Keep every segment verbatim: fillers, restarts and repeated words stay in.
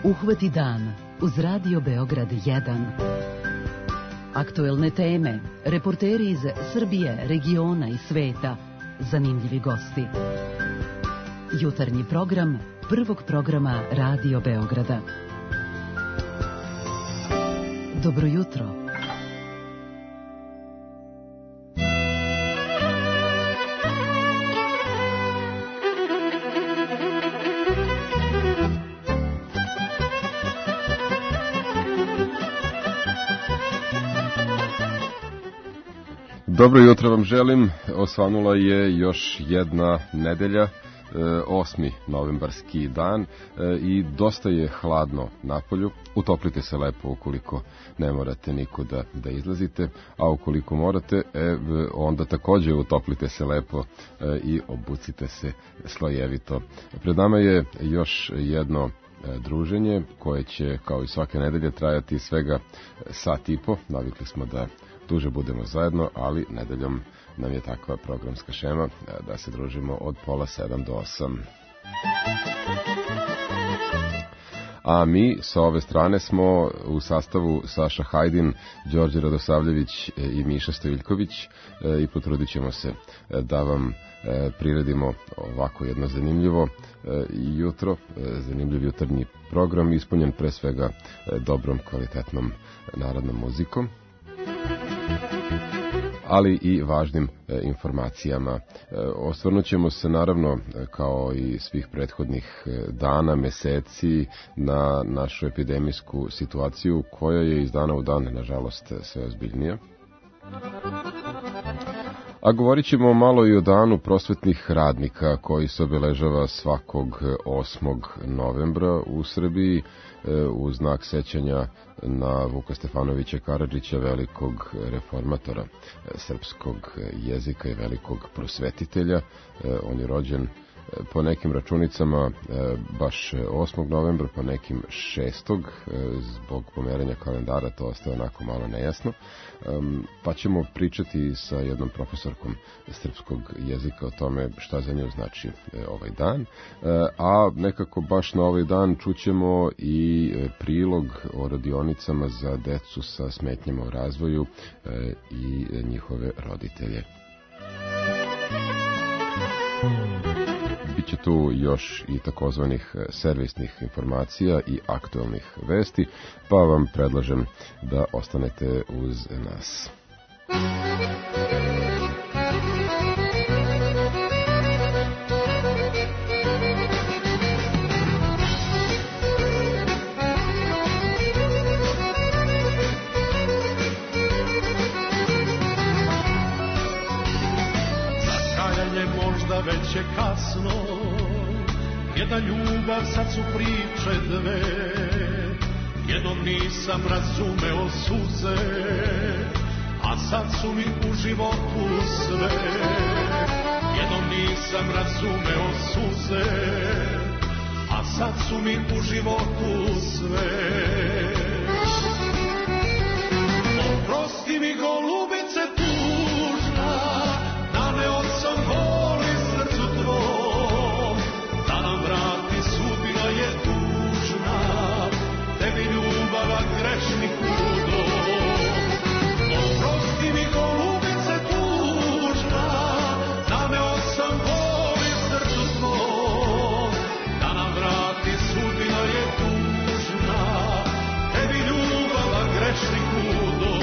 Uhvati dan uz Radio Beograd jedan. Aktuelne teme, reporteri iz Srbije, regiona i sveta, zanimljivi gosti. Jutarnji program prvog programa Radio Beograda. Dobro jutro. Dobro jutro vam želim, osvanula je još jedna nedelja, osmi novembarski dan i dosta je hladno napolju. Utoplite se lepo ukoliko ne morate nikuda da izlazite, a ukoliko morate, e, onda također utoplite se lepo i obucite se slojevito. Pred nama je još jedno druženje koje će kao i svake nedelje trajati svega sat i po. Navikli smo da duže budemo zajedno, ali nedeljom nam je takva programska šema da se družimo od pola sedam do osam. A mi sa ove strane smo u sastavu Saša Hajdin, Đorđe Radosavljević i Miša Stojiljković i potrudit ćemo se da vam priredimo ovako jedno zanimljivo jutro, zanimljiv jutarnji program ispunjen pre svega dobrom, kvalitetnom narodnom muzikom, ali i važnim e, informacijama. E, osvrnut ćemo se naravno, kao i svih prethodnih dana, meseci, na našu epidemijsku situaciju koja je iz dana u dan, nažalost, sve ozbiljnija. A govorit ćemo malo i o danu prosvetnih radnika koji se obeležava svakog osmog novembra u Srbiji u znak sećanja na Vuka Stefanovića Karadžića, velikog reformatora srpskog jezika i velikog prosvetitelja. On je rođen po nekim računicama baš osmog novembra, po nekim šestog Zbog pomeranja kalendara to ostaje onako malo nejasno. Pa ćemo pričati sa jednom profesorkom srpskog jezika o tome šta za nju znači ovaj dan. A nekako baš na ovaj dan čućemo i prilog o radionicama za decu sa smetnjama u razvoju i njihove roditelje. Biće tu još i takozvanih servisnih informacija i aktualnih vesti, pa vam predlažem da ostanete uz nas. Već je kasno, jedna ljubav, sad su priče dve. Jednom nisam razumeo suze, a sad su mi u životu sve. Jednom nisam razumeo suze, a sad su mi u životu sve. Oprosti mi, golubice tužna, naneo sam bol srcu tvom, da nam vrati sudbina je tužna, tebi ljubava grešniku dom. Oprosti mi, golubice tužna, naneo sam bol srcu tvom, da nam vrati sudbina je tužna, tebi ljubava grešniku dom.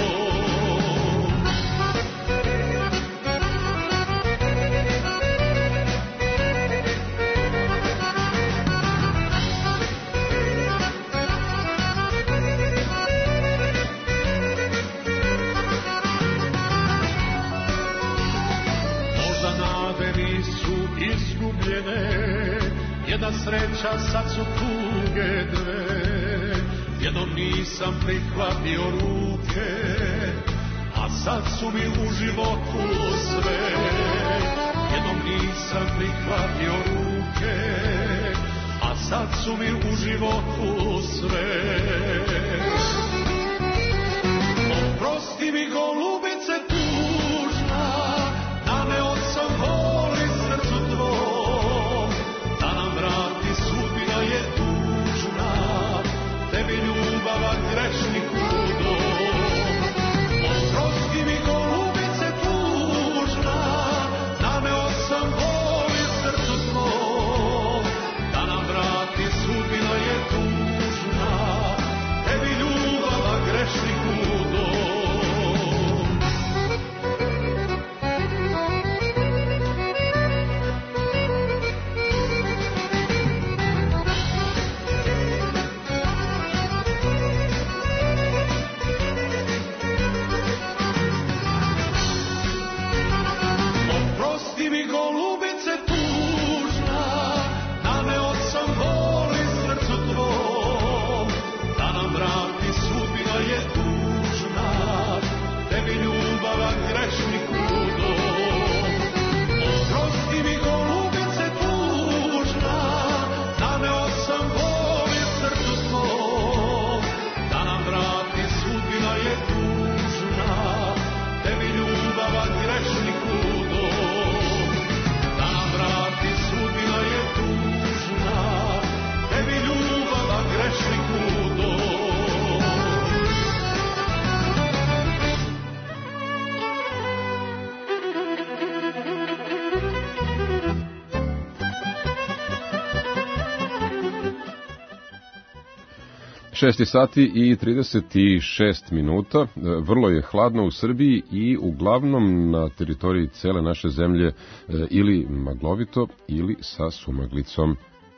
Jedna sreća, sad su tuge dve. Jednom nisam prihvatio ruke, a sad su mi u životu sve. Jednom nisam prihvatio ruke, a sad su mi u životu sve. Oprosti mi, golubice tužna, naneo sam bol srcu tvom, da nam vrati sudbina je tužna, šest sati i trideset šest minuta, vrlo je hladno u Srbiji i uglavnom na teritoriji cele naše zemlje ili maglovito ili sa sumaglicom.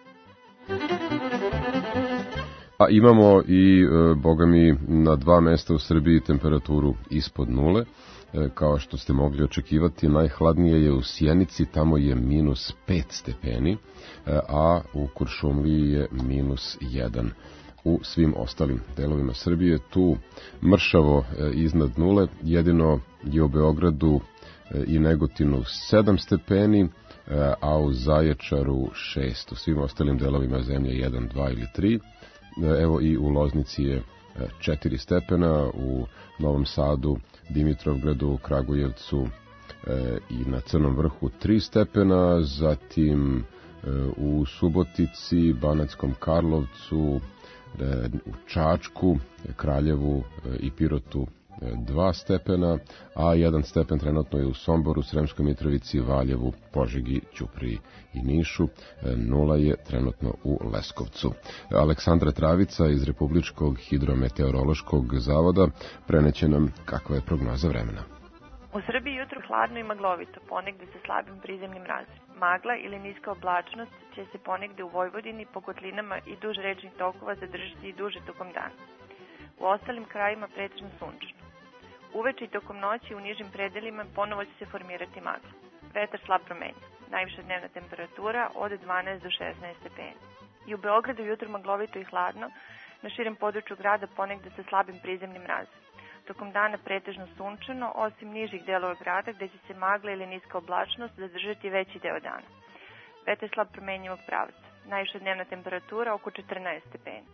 A imamo i, boga mi, na dva mesta u Srbiji temperaturu ispod nule. Kao što ste mogli očekivati, najhladnije je u Sjenici, tamo je minus pet stepeni, a u Kuršumliji je minus jedan. U svim ostalim delovima Srbije tu mršavo iznad nule, jedino je u Beogradu i Negotinu sedam stepeni, a u Zaječaru šest. U svim ostalim delovima zemlje jedan, dva ili tri. Evo i u Loznici je četiri stepena, u Novom Sadu, Dimitrovgradu, Kragujevcu i na Crnom Vrhu tri stepena, zatim u Subotici, Banatskom Karlovcu, u Čačku, Kraljevu i Pirotu dva stepena, a jedan stepen trenutno je u Somboru, Sremskoj Mitrovici, Valjevu, Požegi, Ćupriji i Nišu. Nula je trenutno u Leskovcu. Aleksandra Travica iz Republičkog hidrometeorološkog zavoda preneće nam kakva je prognoza vremena. U Srbiji jutro hladno i maglovito, ponegde sa slabim prizemnim mrazom. Magla ili niska oblačnost će se ponegde u Vojvodini, po kotlinama i duž rečnih tokova zadržati i duže tokom dana. U ostalim krajima pretežno sunčano. Uveče i tokom noći u nižim predelima ponovo će se formirati magla. Vetar slab promenja. Najviša dnevna temperatura od dvanaest do šesnaest stepeni. I u Beogradu jutro maglovito i hladno, na širem području grada ponegde sa slabim prizemnim mrazom. Tokom dana pretežno sunčano, osim nižih delova grada gde će se magla ili niska oblačnost zadržati veći deo dana. Vetar slab promenjivog pravca. Najviša dnevna temperatura oko četrnaest stepeni.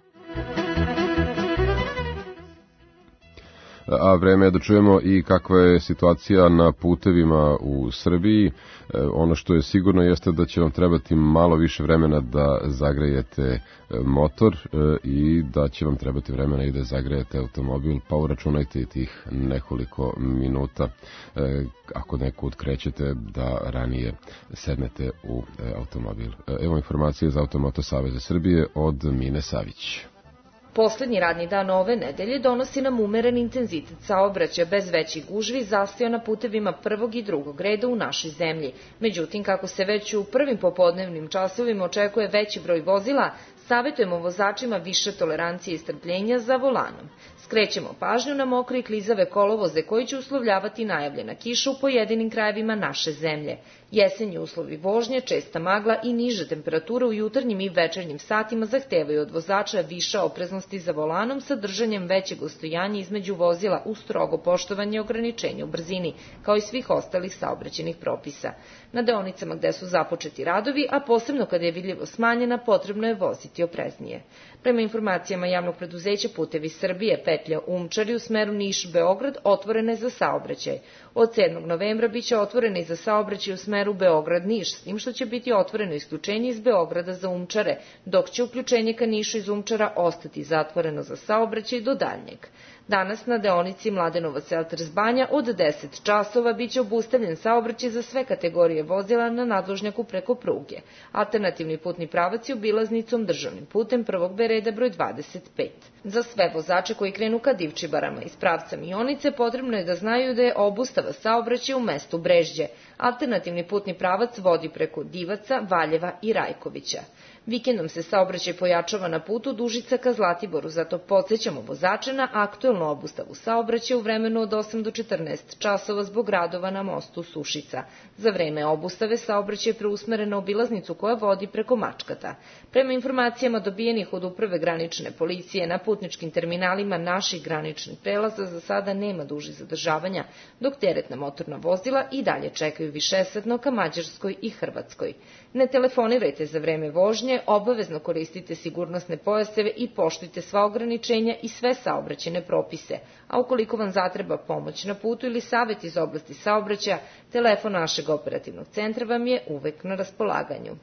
A vreme je da čujemo i kakva je situacija na putevima u Srbiji. E, ono što je sigurno jeste da će vam trebati malo više vremena da zagrejete motor e, i da će vam trebati vremena i da zagrejete automobil, pa uračunajte i tih nekoliko minuta e, ako nekud krećete da ranije sednete u e, automobil. E, evo informacije za Automoto Saveza Srbije od Mine Savić. Poslednji radni dan ove nedelje donosi nam umeren intenzitet saobraćaja bez većih gužvi zastoja na putevima prvog i drugog reda u našoj zemlji. Međutim, kako se već u prvim popodnevnim časovima očekuje veći broj vozila, savjetujemo vozačima više tolerancije i strpljenja za volanom. Skrećemo pažnju na mokre i klizave kolovoze koji će uslovljavati najavljena kiša u pojedinim krajevima naše zemlje. Jesenji uslovi vožnje, česta magla i niže temperature u jutarnjim i večernjim satima zahtevaju od vozača više opreznosti za volanom sa držanjem većeg ostojanja između vozila u strogo poštovanje ograničenja u brzini, kao i svih ostalih saobraćajnih propisa. Na deonicama gde su započeti radovi, a posebno kada je vidljivo smanjena, potrebno je voziti opreznije. Prema informacijama javnog preduzeća Putevi Srbije, petlja Umčari u smeru Niš-Beograd otvorena je za saobraćaj. Od sedmog novembra biće otvorena i za saobraćaj u smeru Beograd-Niš, s tim što će biti otvoreno isključenje iz Beograda za Umčare, dok će uključenje ka Nišu iz Umčara ostati zatvoreno za saobraćaj do daljnjeg. Danas na deonici Mladenovac-Elters Banja od deset časova biće obustavljen saobraćaj za sve kategorije vozila na nadvožnjaku preko pruge. Alternativni putni pravac je obilaznicom državnim putem prvog B reda broj dvadeset pet. Za sve vozače koji krenu ka Divčibarama iz pravca Mionice potrebno je da znaju da je obustava saobraćaja u mestu Brežđe. Alternativni putni pravac vodi preko Divaca, Valjeva i Rajkovića. Vikendom se saobraćaj pojačava na putu Dužica ka Zlatiboru, zato podsjećamo vozače na aktuelnu obustavu saobraćaja u vremenu od osam do četrnaest časova zbog radova na mostu Sušica. Za vreme obustave saobraćaj je preusmeren na obilaznicu koja vodi preko Mačkata. Prema informacijama dobijenih od Uprave granične policije, na putničkim terminalima naših graničnih prelaza za sada nema dužih zadržavanja, dok teretna motorna vozila i dalje čekaju višesatno ka Mađarskoj i Hrvatskoj. Ne telefonirajte za vreme vožnje, obavezno koristite sigurnosne pojaseve i poštujte sva ograničenja i sve saobraćajne propise. A ukoliko vam zatreba pomoć na putu ili savjet iz oblasti saobraćaja, telefon našeg operativnog centra vam je uvek na raspolaganju.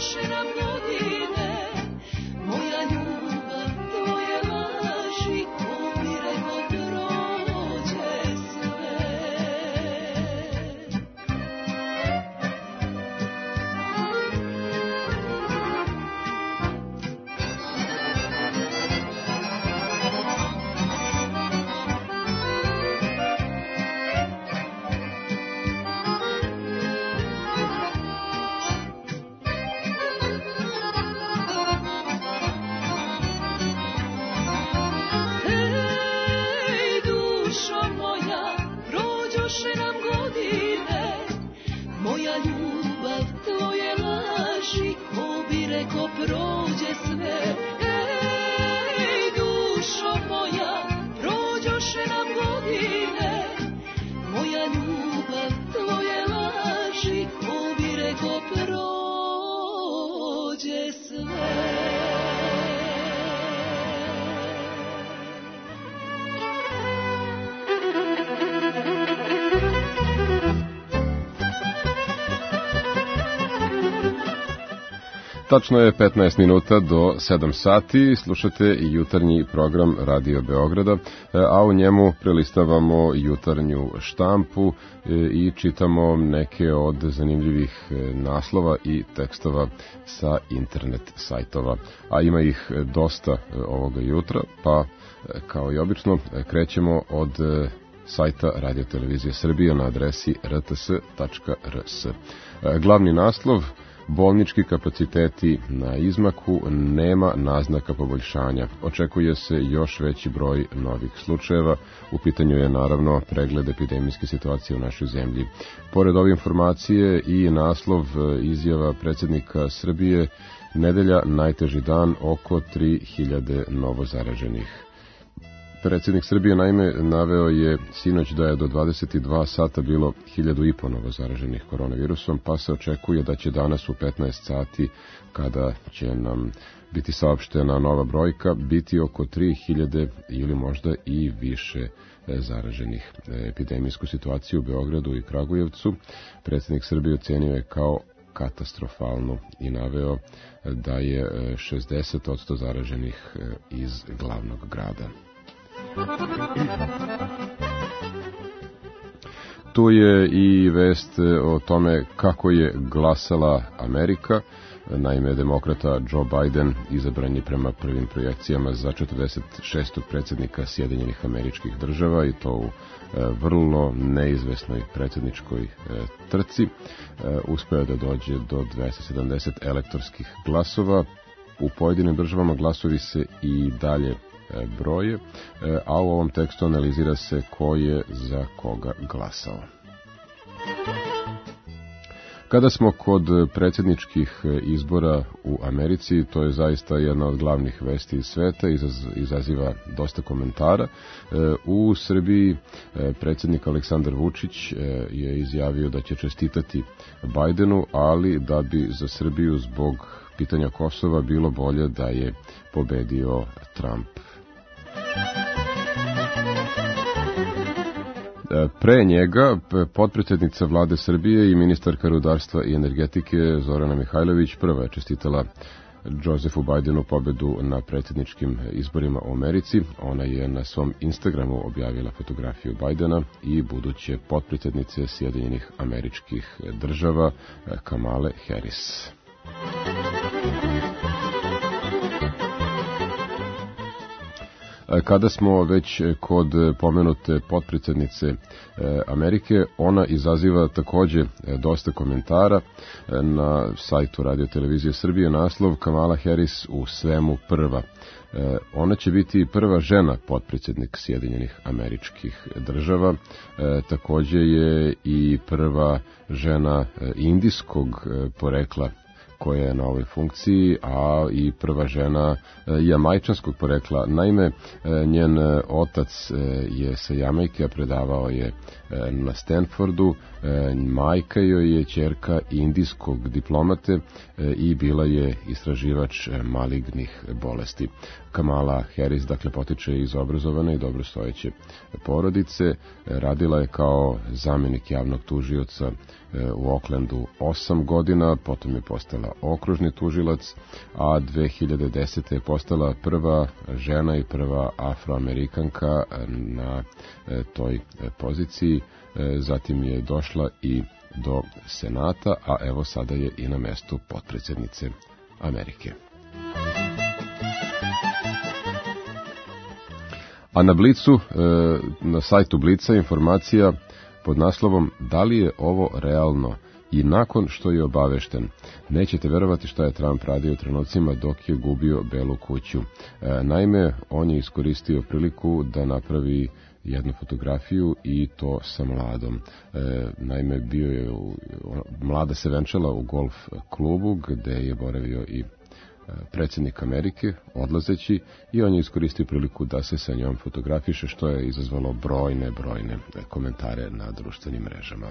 Tačno je petnaest minuta do sedam sati, slušate jutarnji program Radio Beograda, a u njemu prelistavamo jutarnju štampu i čitamo neke od zanimljivih naslova i tekstova sa internet sajtova. A ima ih dosta ovoga jutra, pa kao i obično krećemo od sajta Radio Televizije Srbije na adresi r t s tačka r s. Glavni naslov: bolnički kapaciteti na izmaku, nema naznaka poboljšanja. Očekuje se još veći broj novih slučajeva. U pitanju je naravno pregled epidemijske situacije u našoj zemlji. Pored ove informacije i naslov izjava predsjednika Srbije: nedelja najteži dan, oko tri hiljade novozaraženih. Predsjednik Srbije naime naveo je sinoć da je do dvadeset dva sata bilo hiljadu i po novozaraženih koronavirusom, pa se očekuje da će danas u petnaest sati, kada će nam biti saopštena nova brojka, biti oko tri hiljade ili možda i više zaraženih. Epidemijsku situaciju u Beogradu i Kragujevcu predsjednik Srbije ocenio je kao katastrofalnu i naveo da je šezdeset posto zaraženih iz glavnog grada. Tu je i vest o tome kako je glasala Amerika. Naime, demokrata Joe Biden izabran je prema prvim projekcijama za četrdeset šestog predsjednika Sjedinjenih Američkih Država, i to u vrlo neizvesnoj predsjedničkoj trci. Uspeo je da dođe do dvesta sedamdeset elektorskih glasova. U pojedinim državama glasovi se i dalje broje, a u ovom tekstu analizira se ko je za koga glasao. Kada smo kod predsjedničkih izbora u Americi, to je zaista jedna od glavnih vesti iz sveta, izaziva dosta komentara. U Srbiji predsjednik Aleksandar Vučić je izjavio da će čestitati Bajdenu, ali da bi za Srbiju zbog pitanja Kosova bilo bolje da je pobedio Trump. Pre njega, potpredsjednica vlade Srbije i ministarka rudarstva i energetike Zorana Mihajlović prva je čestitala Josefu Bajdenu pobedu na predsjedničkim izborima u Americi. Ona je na svom Instagramu objavila fotografiju Bajdena i buduće potpredsjednice Sjedinjenih Američkih Država Kamale Harris. Kada smo već kod pomenute potpredsjednice Amerike, ona izaziva takođe dosta komentara. Na sajtu Radio Televizije Srbije naslov: Kamala Harris u svemu prva. Ona će biti prva žena potpredsjednik Sjedinjenih Američkih Država. Takođe je i prva žena indijskog porekla koja je na ovoj funkciji, a i prva žena jamajčanskog porekla. Naime, njen otac je sa Jamajke, a predavao je na Stanfordu. Majka joj je ćerka indijskog diplomate i bila je istraživač malignih bolesti. Kamala Harris, dakle, potiče iz obrazovane i dobrostojeće porodice. Radila je kao zamjenik javnog tužioca u Oaklandu osam godina, potom je postala okružni tužilac, a dve hiljade desete. je postala prva žena i prva afroamerikanka na toj poziciji. Zatim je došla i do Senata, a evo sada je i na mestu potpredsjednice Amerike. A na Blicu, na sajtu Blica, informacija pod naslovom "Da li je ovo realno?" I nakon što je obavešten, nećete verovati šta je Trump radio u trenucima dok je gubio Belu kuću. E, naime, on je iskoristio priliku da napravi jednu fotografiju i to sa mladom. E, naime, bio je u, mlada se venčala u golf klubu gde je boravio i predsjednik Amerike odlazeći, i on je iskoristio priliku da se sa njom fotografiše, što je izazvalo brojne, brojne komentare na društvenim mrežama.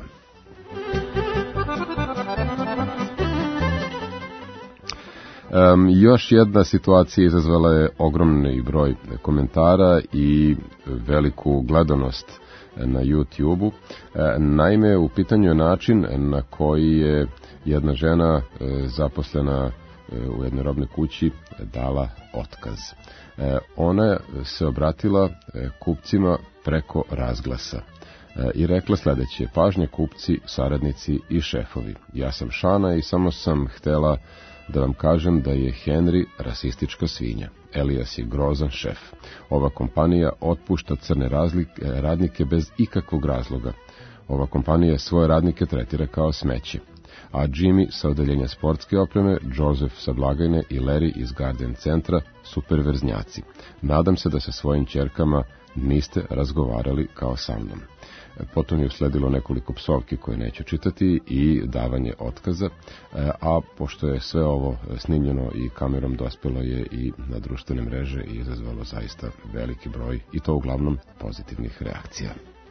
Um, još jedna situacija izazvala je ogromni broj komentara i veliku gledanost na YouTube-u. E, naime, u pitanju je način na koji je jedna žena e, zaposlena u jednoj robnoj kući dala otkaz. E, ona se obratila e, kupcima preko razglasa e, i rekla sljedeće: pažnja kupci, saradnici i šefovi. Ja sam Šana i samo sam htela da vam kažem da je Henry rasistička svinja. Elias je grozan šef. Ova kompanija otpušta crne razlike, radnike bez ikakvog razloga. Ova kompanija svoje radnike tretira kao smeće. A Jimmy sa odeljenja sportske opreme, Joseph sa blagajne i Larry iz Garden centra su perverznjaci. Nadam se da sa svojim ćerkama niste razgovarali kao sa mnom. Potom je usledilo nekoliko psovki koje neću čitati i davanje otkaza, a pošto je sve ovo snimljeno i kamerom, dospelo je i na društvene mreže i izazvalo zaista veliki broj, i to uglavnom pozitivnih reakcija.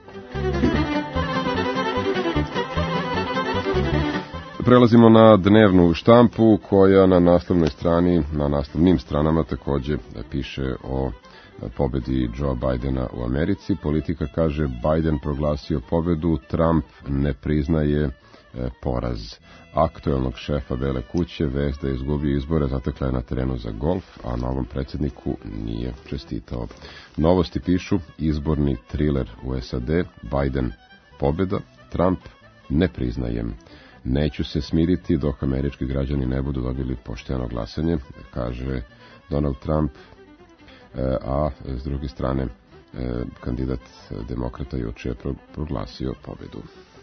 Prelazimo na dnevnu štampu koja na naslovnoj strani, na naslovnim stranama također piše o pobedi Joe Bidena u Americi. Politika kaže: Biden proglasio pobedu, Trump ne priznaje poraz. Aktuelnog šefa Bele kuće vest da je izgubio izbore zatekla je na terenu za golf, a novom predsjedniku nije čestitao. Novosti pišu: izborni triler u S A D, Biden pobeda, Trump ne priznajem. Neću se smiriti dok američki građani ne budu dobili pošteno glasanje, kaže Donald Trump, a s druge strane kandidat demokrata juče je proglasio pobedu.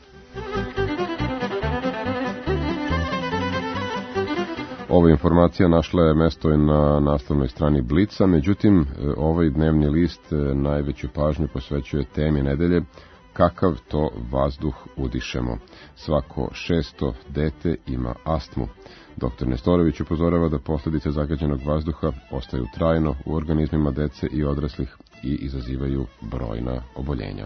Ova informacija našla je mesto i na naslovnoj strani Blica, međutim ovaj dnevni list najveću pažnju posvećuje temi nedelje: kakav to vazduh udišemo. Svako šesto dete ima astmu. Doktor Nestorović upozorava da posljedice zagađenog vazduha ostaju trajno u organizmima dece i odraslih i izazivaju brojna oboljenja.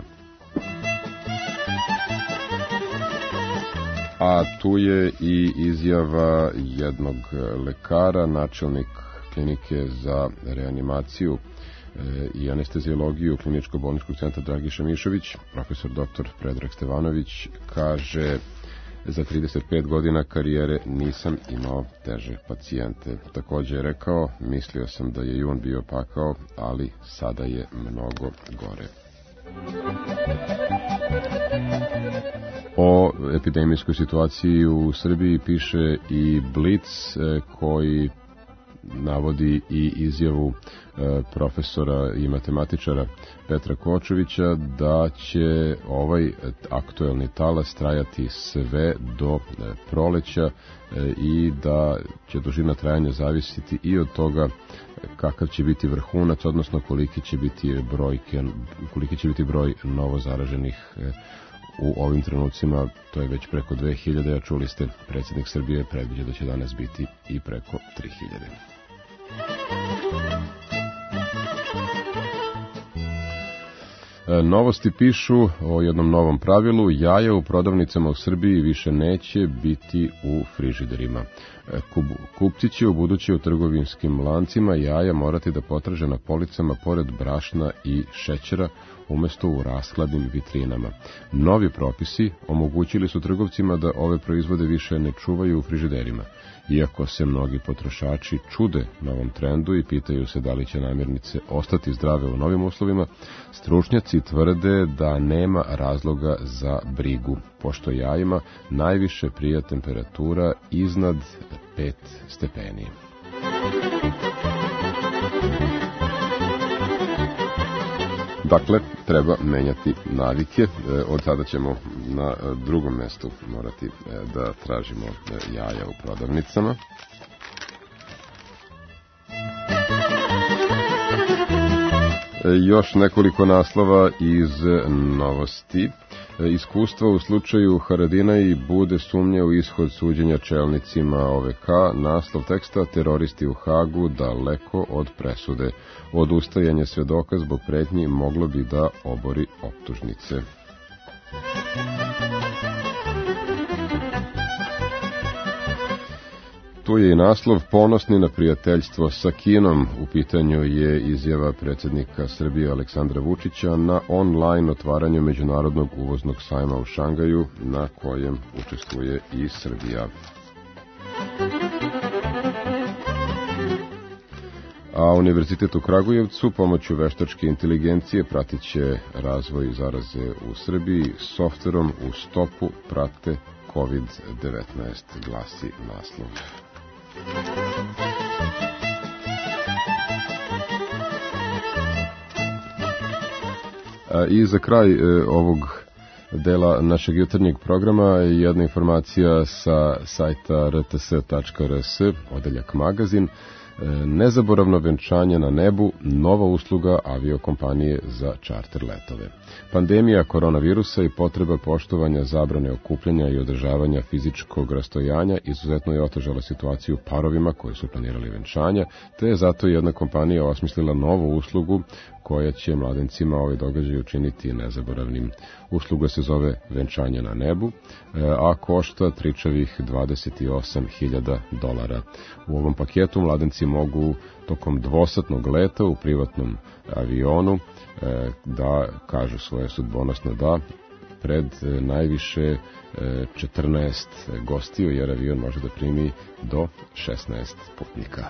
A tu je i izjava jednog lekara, načelnik klinike za reanimaciju i anestezijologiju Kliničko-bolničkog centra Dragiša Mišović, profesor doktor Predrag Stevanović, kaže: za trideset pet godina karijere nisam imao teže pacijente. Također je rekao: mislio sam da je i on bio pakao, ali sada je mnogo gore. O epidemijskoj situaciji u Srbiji piše i Blic, koji navodi i izjavu e, profesora i matematičara Petra Kočovića da će ovaj aktuelni talas trajati sve do e, proleća e, i da će dužina trajanja zavisiti i od toga kakav će biti vrhunac, odnosno koliki će biti brojke, koliki će biti broj novo zaraženih e, u ovim trenucima. To je već preko dve hiljade, a čuli ste, predsjednik Srbije predviđa da će danas biti i preko tri hiljade. Novosti pišu o jednom novom pravilu: jaja u prodavnicama u Srbiji više neće biti u frižiderima. Kupci će u buduće u trgovinskim lancima jaja morati da potraže na policama pored brašna i šećera umjesto u rashladnim vitrinama. Novi propisi omogućili su trgovcima da ove proizvode više ne čuvaju u frižiderima. Iako se mnogi potrošači čude novom trendu i pitaju se da li će namirnice ostati zdrave u novim uslovima, stručnjaci tvrde da nema razloga za brigu, pošto jajima najviše prija temperatura iznad pet stepeni. Dakle, treba menjati navike. Od sada ćemo na drugom mestu morati da tražimo jaja u prodavnicama. Još nekoliko naslova iz Novosti. Iskustva u slučaju Haradinaj bude sumnje u ishod suđenja čelnicima O V K. Naslov teksta: teroristi u Hagu daleko od presude. Odustajanje svedoka zbog pretnji moglo bi da obori optužnice. Tu je i naslov: ponosni na prijateljstvo sa Kinom. U pitanju je izjava predsjednika Srbije Aleksandra Vučića na online otvaranju Međunarodnog uvoznog sajma u Šangaju, na kojem učestvuje i Srbija. A Univerzitet u Kragujevcu pomoću veštačke inteligencije pratit će razvoj zaraze u Srbiji. Softverom u stopu prate kovid devetnaest, glasi naslov. I za kraj ovog dela našeg jutarnjeg programa jedna informacija sa sajta r t s tačka r s, odeljak magazin. Nezaboravno venčanje na nebu, nova usluga aviokompanije za čarter letove. Pandemija koronavirusa i potreba poštovanja zabrane okupljanja i održavanja fizičkog rastojanja izuzetno je otežala situaciju parovima koji su planirali venčanja, te je zato jedna kompanija osmislila novu uslugu koja će mladencima ovaj događaj učiniti nezaboravnim. Usluga se zove venčanje na nebu, a košta tričavih dvadeset osam hiljada dolara. U ovom paketu mladenci mogu tokom dvosatnog leta u privatnom avionu da kažu svoje sudbonosno da pred najviše četrnaest gostiju, jer avion može da primi do šesnaest putnika.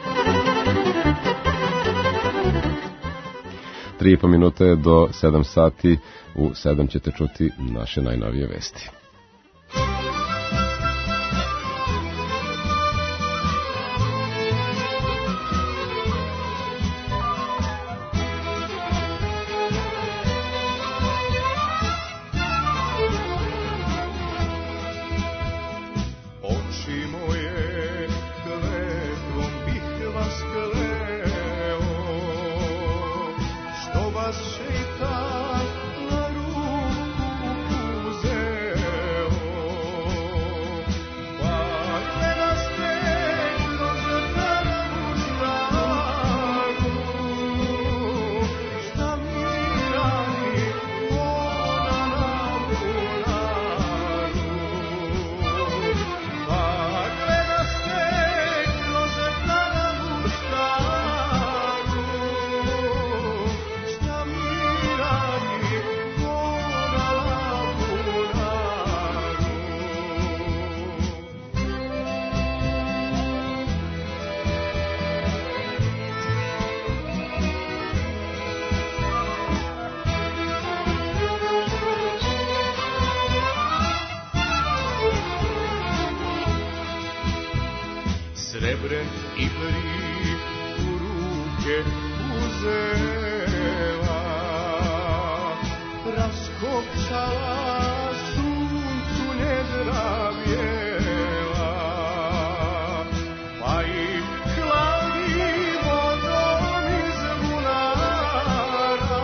Tri i po minute do sedam sati, u sedam ćete čuti naše najnovije vesti. Srebren i brik u ruke uzela, raskopčala suncu njedra bijela, pa i hladi vodom iz bunara,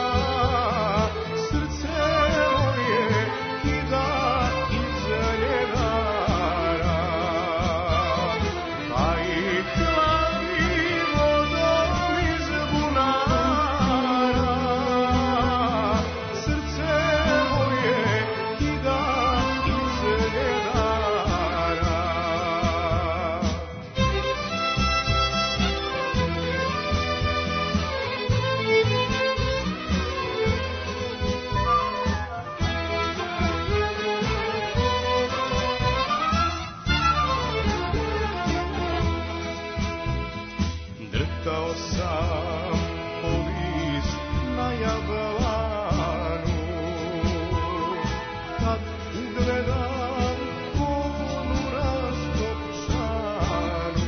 srce moje kida iz njedara. Srce moje sam po list na jablanu, kad ugledam konu raskopčanu,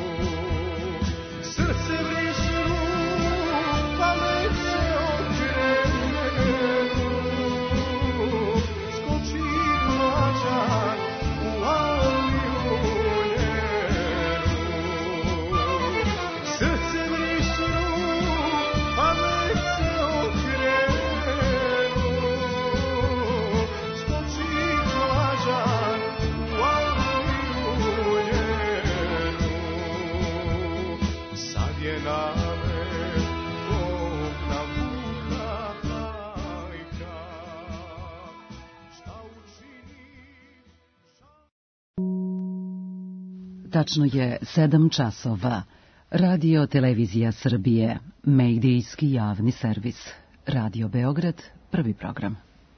srce vrisnu, pamet se okrenu, skoči mlađan u avliju njenu. Srce vrisnu, pamet se okrenu, skoči mlađan u avliju njenu. Sad je name Bogna muka majka, šta učini? Tačno je sedam časova. Radio Televizija Srbije, medijski javni servis. Radio Beograd, prvi program.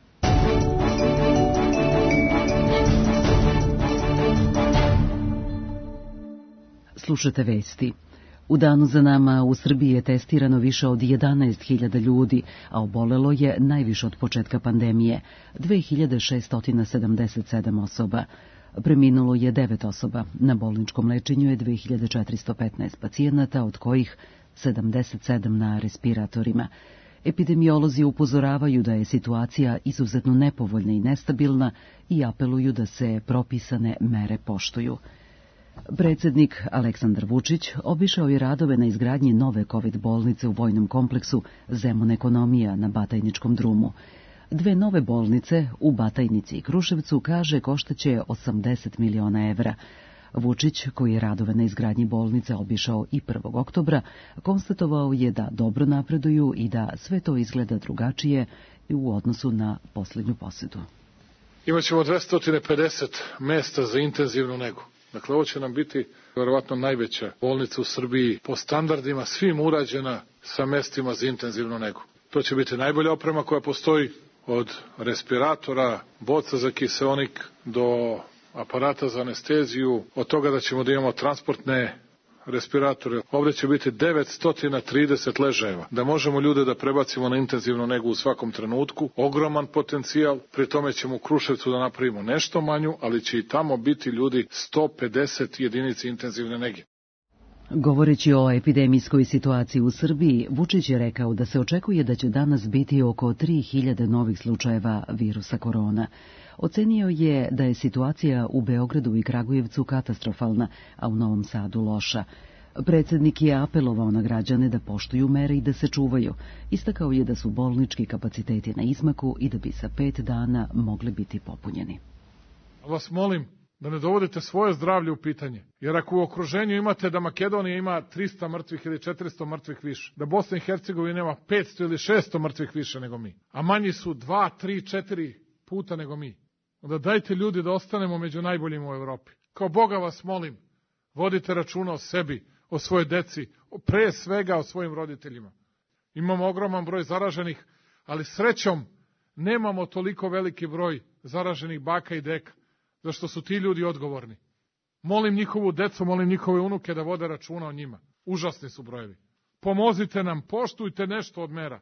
Slušate vesti. U danu za nama u Srbiji je testirano više od jedanaest hiljada ljudi, a obolelo je najviše od početka pandemije, dve hiljade šessto sedamdeset sedam osoba. Preminulo je devet osoba, na bolničkom lečenju je dve hiljade četiristo petnaest pacijenata, od kojih sedamdeset sedam na respiratorima. Epidemiolozi upozoravaju da je situacija izuzetno nepovoljna i nestabilna i apeluju da se propisane mere poštuju. Predsjednik Aleksandar Vučić obišao je radove na izgradnji nove kovid bolnice u vojnom kompleksu Zemun ekonomija na Batajničkom drumu. Dve nove bolnice u Batajnici i Kruševcu, kaže, koštaće osamdeset miliona evra. Vučić, koji je radove na izgradnji bolnice obišao i prvog oktobra, konstatovao je da dobro napreduju i da sve to izgleda drugačije u odnosu na posljednju posjetu. Imaćemo dvesta pedeset mesta za intenzivnu negu. Dakle, ovo će nam biti verovatno najveća bolnica u Srbiji, po standardima svim urađena sa mestima za intenzivnu negu. To će biti najbolja oprema koja postoji, od respiratora, boca za kiseonik do aparata za anesteziju, od toga da ćemo da imamo transportne respiratore. Ovdje će biti devetsto trideset ležajeva, da možemo ljude da prebacimo na intenzivnu negu u svakom trenutku. Ogroman potencijal, pri tome ćemo u Kruševcu da napravimo nešto manju, ali će i tamo biti ljudi sto pedeset jedinici intenzivne nege. Govoreći o epidemijskoj situaciji u Srbiji, Vučić je rekao da se očekuje da će danas biti oko tri hiljade novih slučajeva virusa korona. Ocenio je da je situacija u Beogradu i Kragujevcu katastrofalna, a u Novom Sadu loša. Predsjednik je apelovao na građane da poštuju mere i da se čuvaju. Istakao je da su bolnički kapaciteti na izmaku i da bi sa pet dana mogli biti popunjeni. Vas molim da ne dovodite svoje zdravlje u pitanje. Jer ako u okruženju imate da Makedonija ima trista mrtvih ili četiristo mrtvih više, da Bosna i Hercegovina ima petsto ili šesto mrtvih više nego mi, a manji su dva, tri, četiri puta nego mi, onda dajte ljudi da ostanemo među najboljima u Evropi. Kao Boga vas molim, vodite računa o sebi, o svojoj deci, pre svega o svojim roditeljima. Imamo ogroman broj zaraženih, ali srećom nemamo toliko veliki broj zaraženih baka i deka, zašto su ti ljudi odgovorni. Molim njihovu decu, molim njihove unuke da vode računa o njima. Užasni su brojevi. Pomozite nam, poštujte nešto od mera.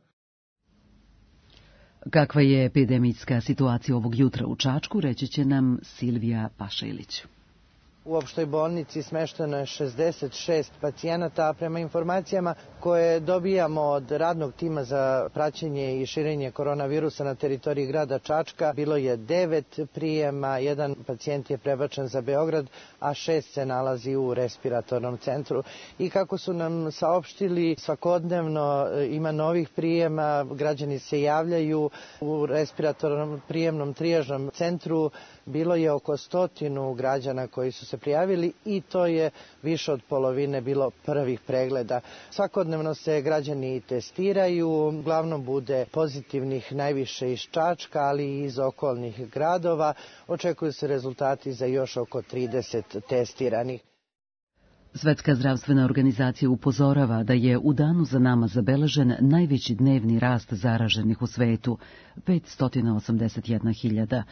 Kakva je epidemijska situacija ovog jutra u Čačku, reći će nam Silvija Paša-Ilić. U opštoj bolnici smešteno je šezdeset šest pacijenata, a prema informacijama koje dobijamo od radnog tima za praćenje i širenje koronavirusa na teritoriji grada Čačka, bilo je devet prijema, jedan pacijent je prebačen za Beograd, a šest se nalazi u respiratornom centru. I kako su nam saopštili, svakodnevno ima novih prijema, građani se javljaju u respiratornom prijemnom trijažnom centru. Bilo je oko stotinu građana koji su se prijavili i to je više od polovine bilo prvih pregleda. Svakodnevno se građani testiraju, uglavnom bude pozitivnih najviše iz Čačka, ali i iz okolnih gradova. Očekuju se rezultati za još oko trideset testiranih. Svetska zdravstvena organizacija upozorava da je u danu za nama zabeležen najveći dnevni rast zaraženih u svetu, petsto osamdeset jedna hiljada.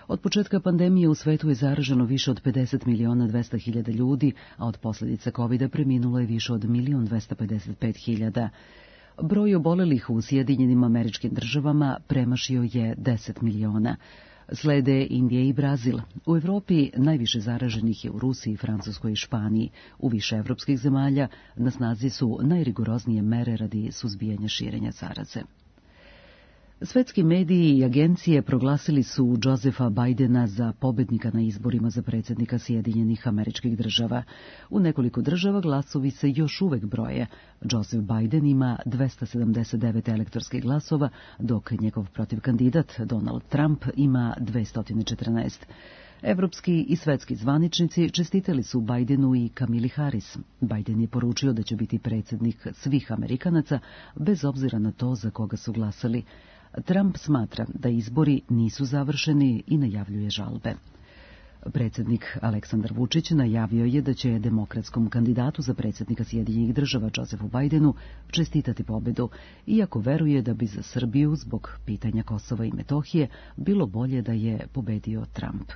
Od početka pandemije u svetu je zaraženo više od pedeset miliona dvesta hiljada ljudi, a od posljedica kovida preminulo je više od milion dvesta pedeset pet hiljada. Broj obolelih u Sjedinjenim Američkim Državama premašio je deset miliona. Slede Indija i Brazil. U Evropi najviše zaraženih je u Rusiji, Francuskoj i Španiji. U više evropskih zemalja na snazi su najrigoroznije mere radi suzbijanja širenja zaraze. Svetski mediji i agencije proglasili su Josepha Bidena za pobednika na izborima za predsjednika Sjedinjenih Američkih Država. U nekoliko država glasovi se još uvek broje. Joseph Biden ima dvesta sedamdeset devet elektorskih glasova, dok njegov protivkandidat Donald Trump ima dvesta četrnaest. Evropski i svetski zvaničnici čestitali su Bidenu i Kamili Harris. Biden je poručio da će biti predsjednik svih Amerikanaca, bez obzira na to za koga su glasali. Trump smatra da izbori nisu završeni i najavljuje žalbe. Predsjednik Aleksandar Vučić najavio je da će demokratskom kandidatu za predsjednika Sjedinjenih Država Josephu Bidenu čestitati pobedu, iako veruje da bi za Srbiju zbog pitanja Kosova i Metohije bilo bolje da je pobedio Trump.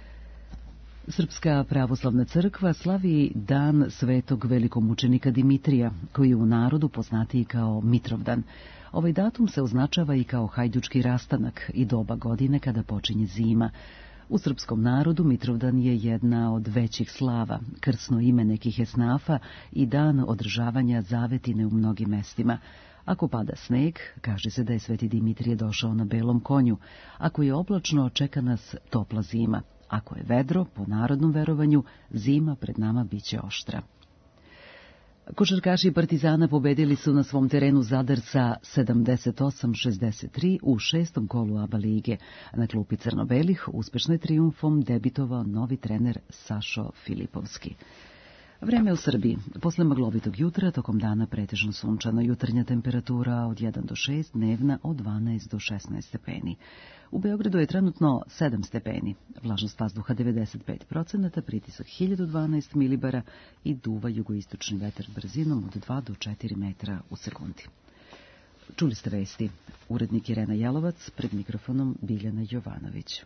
Srpska pravoslavna crkva slavi dan svetog velikomučenika Dimitrija, koji je u narodu poznatiji kao Mitrovdan. Ovaj datum se označava i kao hajdučki rastanak i doba godine kada počinje zima. U srpskom narodu Mitrovdan je jedna od većih slava, krsno ime nekih esnafa i dan održavanja zavetine u mnogim mestima. Ako pada sneg, kaže se da je sveti Dimitrije došao na belom konju. Ako je oblačno, čeka nas topla zima. Ako je vedro, po narodnom verovanju, zima pred nama biće oštra. Košarkaši Partizana pobedili su na svom terenu Zadar sa sedamdeset osam šezdeset tri u šestom kolu A B A lige. Na klupi crno-belih uspešno je trijumfom debitovao novi trener Sašo Filipovski. Vreme u Srbiji. Posle maglovitog jutra, tokom dana pretežno sunčano, jutarnja temperatura od jedan do šest, dnevna od dvanaest do šesnaest stepeni. U Beogradu je trenutno sedam stepeni, vlažnost vazduha devedeset pet procenata, pritisak hiljadu dvanaest milibara i duva jugoistočni vetar brzinom od dva do četiri metra u sekundi. Čuli ste vesti. Urednik Irena Jelovac, pred mikrofonom Biljana Jovanović.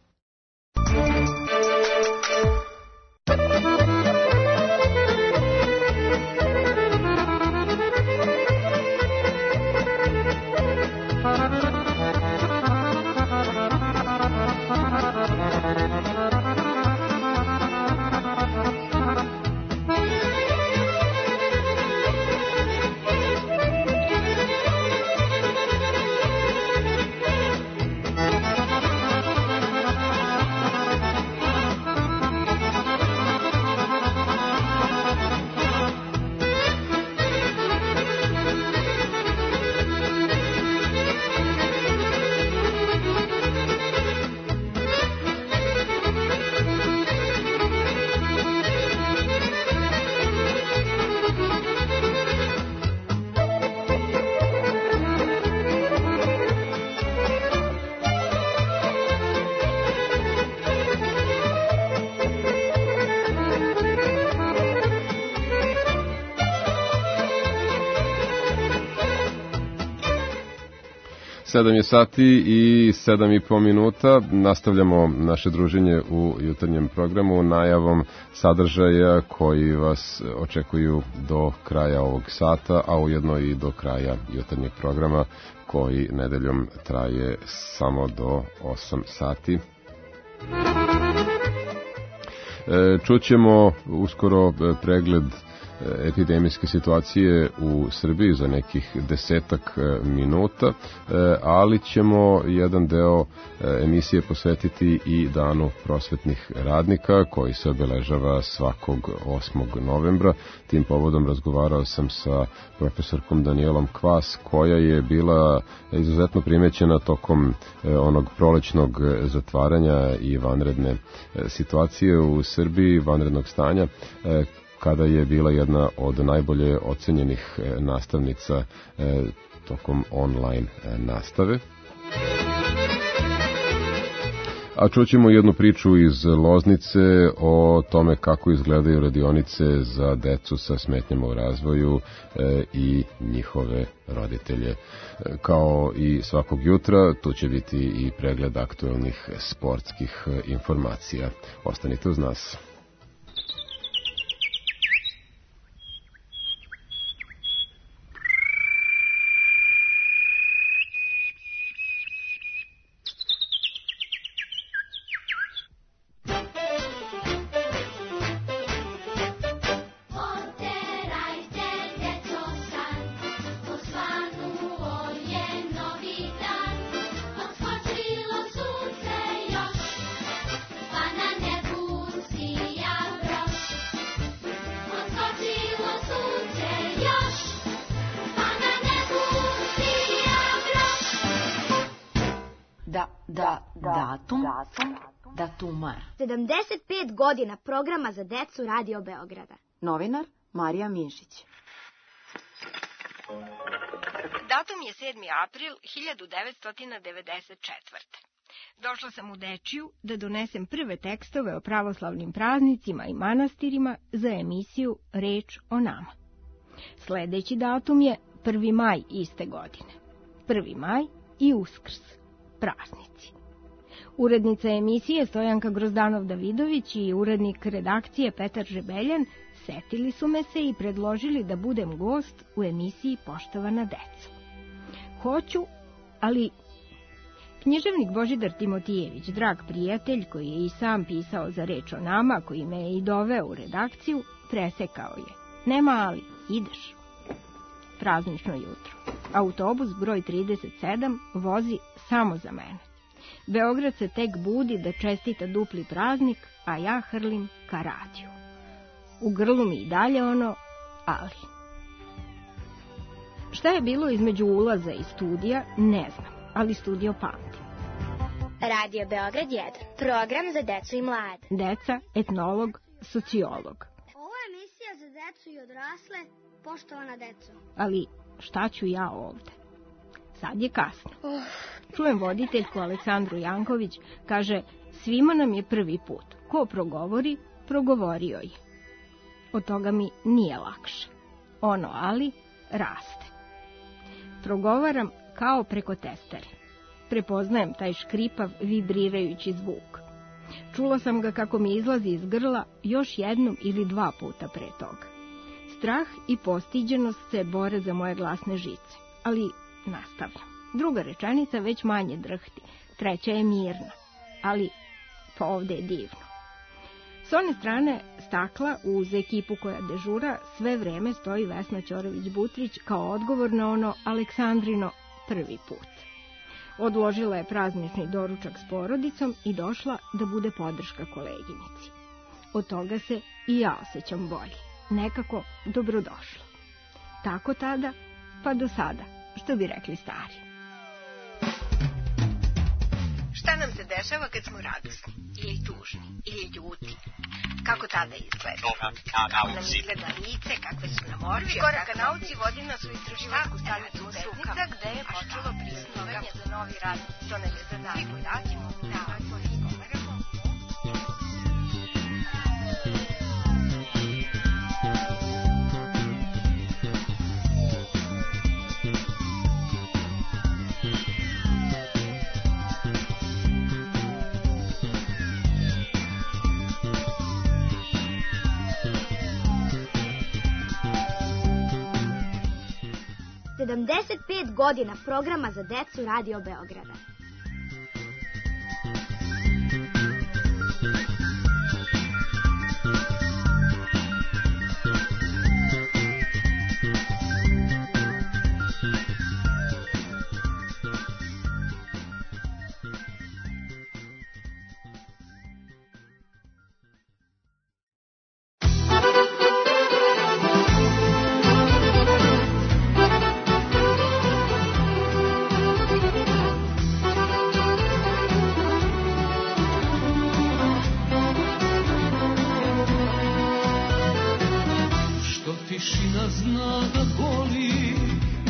Sedam je sati i sedam i po minuta. Nastavljamo naše druženje u jutarnjem programu najavom sadržaja koji vas očekuju do kraja ovog sata, a ujedno i do kraja jutarnjeg programa koji nedeljom traje samo do osam sati. Čućemo uskoro pregled epidemijske situacije u Srbiji za nekih desetak minuta, ali ćemo jedan deo emisije posvetiti i danu prosvetnih radnika koji se obeležava svakog osmog novembra. Tim povodom razgovarao sam sa profesorkom Danielom Kvas, koja je bila izuzetno primećena tokom onog prolećnog zatvaranja i vanredne situacije u Srbiji, vanrednog stanja, kada je bila jedna od najbolje ocenjenih nastavnica tokom online nastave. A čućemo jednu priču iz Loznice o tome kako izgledaju radionice za decu sa smetnjama u razvoju e, i njihove roditelje. E, kao i svakog jutra, tu će biti i pregled aktuelnih sportskih informacija. Ostanite uz nas. Da, da, datum, datumar. sedamdeset pet godina programa za decu Radio Beograda. Novinar Marija Mišić. Datum je sedmi april hiljadu devetsto devedeset četvrte. Došla sam u Dečiju da donesem prve tekstove o pravoslavnim praznicima i manastirima za emisiju Reč o nama. Sledeći datum je prvi maj iste godine. prvi maj i Uskrs. Praznici. Urednica emisije Stojanka Grozdanov-Davidović i urednik redakcije Petar Žebeljan setili su me se i predložili da budem gost u emisiji Poštovana deco. Hoću, ali književnik Božidar Timotijević, drag prijatelj koji je i sam pisao za Reč o nama, koji me je i doveo u redakciju, presekao je. Nema ali, ideš. Praznično jutro. Autobus broj trideset sedam vozi samo za mene. Beograd se tek budi da čestita dupli praznik, a ja hrlim ka radiju. U grlu mi i dalje ono, ali. Šta je bilo između ulaza i studija, ne znam, ali studio pamtim. Radio Beograd jedan. Program za decu i mlade. Deca, etnolog, sociolog. Ovo je emisija za decu i odrasle, poštovana deco. Ali šta ću ja ovde? Sad je kasno. Čujem voditeljku Aleksandru Janković, kaže, svima nam je prvi put. Ko progovori, progovorio je. Od toga mi nije lakše. Ono ali raste. Progovaram kao preko testere. Prepoznajem taj škripav, vibrirajući zvuk. Čula sam ga kako mi izlazi iz grla još jednom ili dva puta pre toga. Strah i postiđenost se bore za moje glasne žice, ali nastavljam. Druga rečenica već manje drhti, treća je mirna, ali pa ovde je divno. S one strane stakla, uz ekipu koja dežura, sve vreme stoji Vesna Ćorović-Butrić kao odgovor na ono Aleksandrino prvi put. Odložila je praznični doručak s porodicom i došla da bude podrška koleginici. Od toga se i ja osjećam bolje. Nekako dobrodošlo. Tako tada, pa do sada, što bi rekli stari. Šta nam se dešava kad smo radosni, ili tužni, ili ljuti? Kako tada izgleda? Kako nam izgleda lice, kakve su nam oči? Skoro ka nauci vodi nas u istraživačku stanicu Pesnica, gde je počelo prisnovanje za novi rad. To nam je za nas. Svi podaci mogu da pogledamo. sedamdeset pet godina programa za decu Radio Beograda.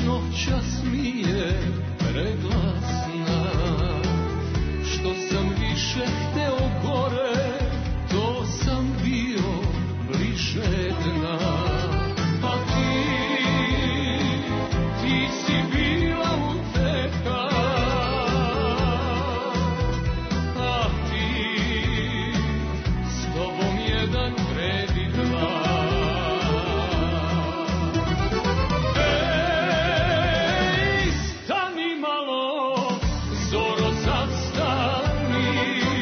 Noćas mi je preglasna, što sam vidio više hteo gore, to sam bio bliže dna. A ti, ti si bila uteka, a ti, s tobom jedan vredi dva. Ej, stani malo, zoro sad stani.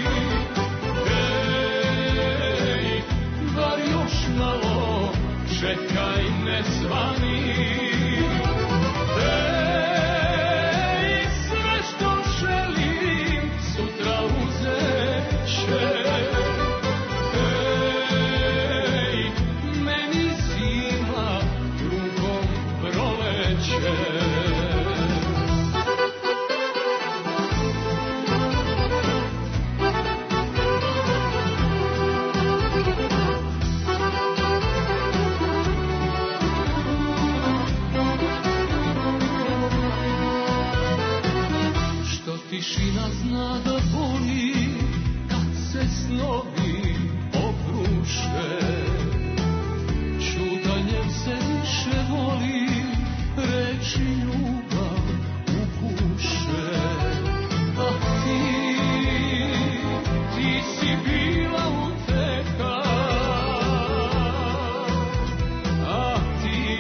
Ej, bar još malo, čekaj ne zvani. Ej, sve što želim sutra uzet će. Ej, meni zima, drugom proleće. Što tišina zna da boli kad se snovi obruše, ćutanjem se više voli, reči ljubav uguše. A ti, ti si bila uteka, a ti,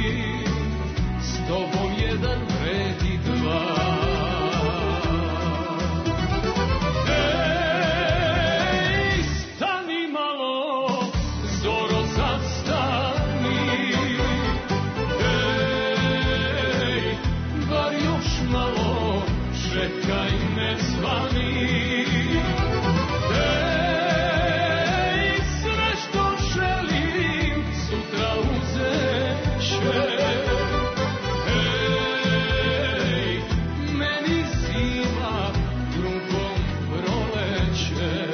s tobom jedan vredi dva. Ej, stani malo, zoro sad stani. Ej, bar još malo, čekaj ne zvani. Ej, sve što želim sutra uzet će. Ej, meni zima, drugom proleće.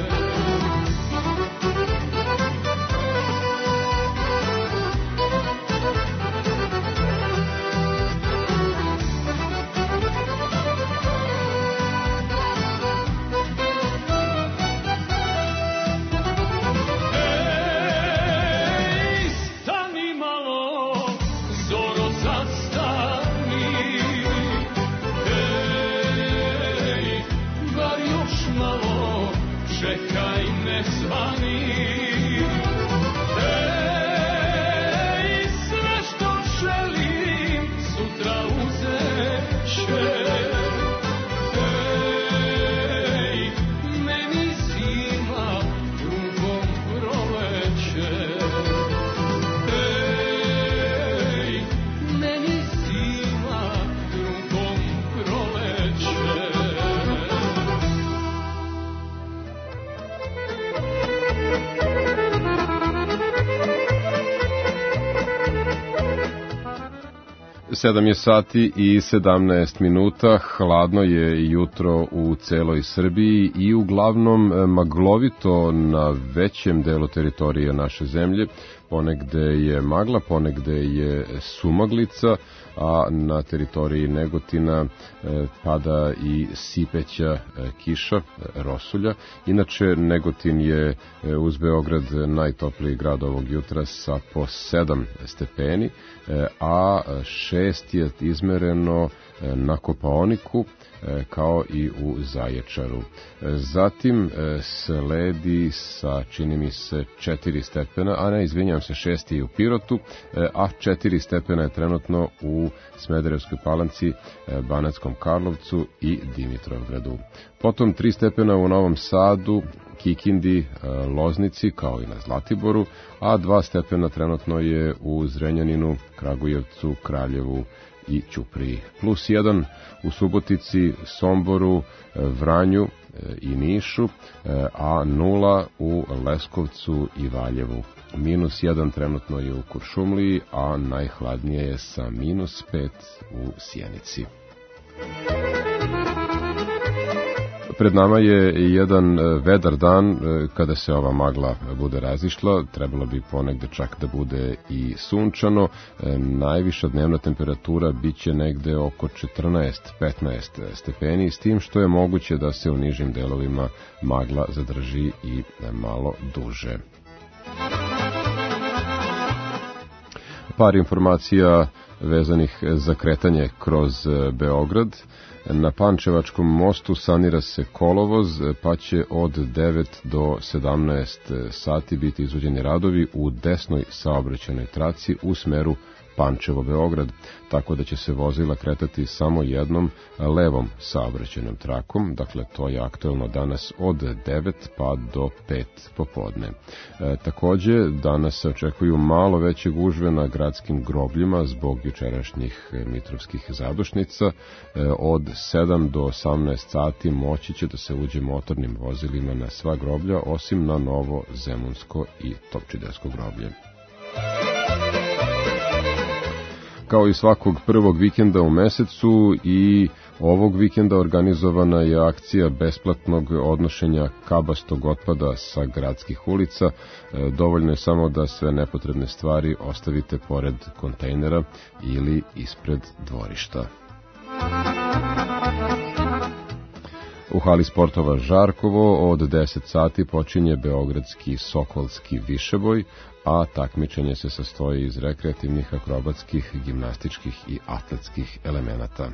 Ej, stani malo, zoro sad stani. Ej, bar još malo, čekaj ne zvani. Ej, sve što želim sutra uzet će. Ej, meni zima, drugom proleće. Ej, meni zima, drugom proleće. Sedam je sati i sedamnaest minuta, hladno je jutro u celoj Srbiji i uglavnom maglovito na većem delu teritorije naše zemlje. Ponegde je magla, ponegde je sumaglica, a na teritoriji Negotina e, pada i sipeća e, kiša, e, rosulja. Inače, Negotin je e, uz Beograd najtopliji grad ovog jutra sa po sedam stepeni, e, a šest je izmereno e, na Kopaoniku, e, kao i u Zaječaru. E, zatim e, sledi sa, čini mi se, četiri stepena, a ne, izvinjam se, šest je u Pirotu, e, a četiri stepena je trenutno u Smederevskoj Palanci, e, Banatskom Karlovcu i Dimitrovgradu. Potom tri stepena u Novom Sadu, Kikindi, e, Loznici, kao i na Zlatiboru, a dva stepena trenutno je u Zrenjaninu, Kragujevcu, Kraljevu i Ćupriji. Plus jedan u Subotici, Somboru, Vranju i Nišu, a nula u Leskovcu i Valjevu. Minus jedan trenutno je u Kuršumliji, a najhladnije je sa minus pet u Sjenici. Pred nama je jedan vedar dan. Kada se ova magla bude razišla, trebalo bi ponegde čak da bude i sunčano. Najviša dnevna temperatura biće negde oko četrnaest do petnaest stepeni, s tim što je moguće da se u nižim delovima magla zadrži i malo duže. Par informacija vezanih za kretanje kroz Beograd. Na Pančevačkom mostu sanira se kolovoz, pa će od devet do sedamnaest sati biti izvođeni radovi u desnoj saobraćajnoj traci u smeru Pančevo-Beograd, tako da će se vozila kretati samo jednom levom saobraćajnom trakom, dakle to je aktuelno danas od devet pa do pet popodne. E, takođe, danas se očekuju malo veće gužve na gradskim grobljima zbog jučerašnjih mitrovskih zadušnica. E, od sedam do osamnaest sati moći će da se uđe motornim vozilima na sva groblja, osim na Novo Zemunsko i Topčidersko groblje. Kao i svakog prvog vikenda u mesecu, i ovog vikenda organizovana je akcija besplatnog odnošenja kabastog otpada sa gradskih ulica. E, dovoljno je samo da sve nepotrebne stvari ostavite pored kontejnera ili ispred dvorišta. U hali sportova Žarkovo od deset sati počinje beogradski Sokolski višeboj, a takmičenje se sastoji iz rekreativnih, akrobatskih, gimnastičkih i atletskih elemenata.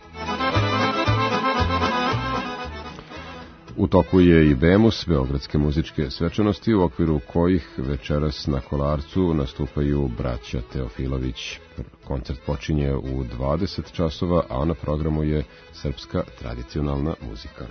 U toku je i Bemus, beogradske muzičke svečanosti, u okviru kojih večeras na Kolarcu nastupaju braća Teofilović. Koncert počinje u dvadeset časova, a na programu je srpska tradicionalna muzika.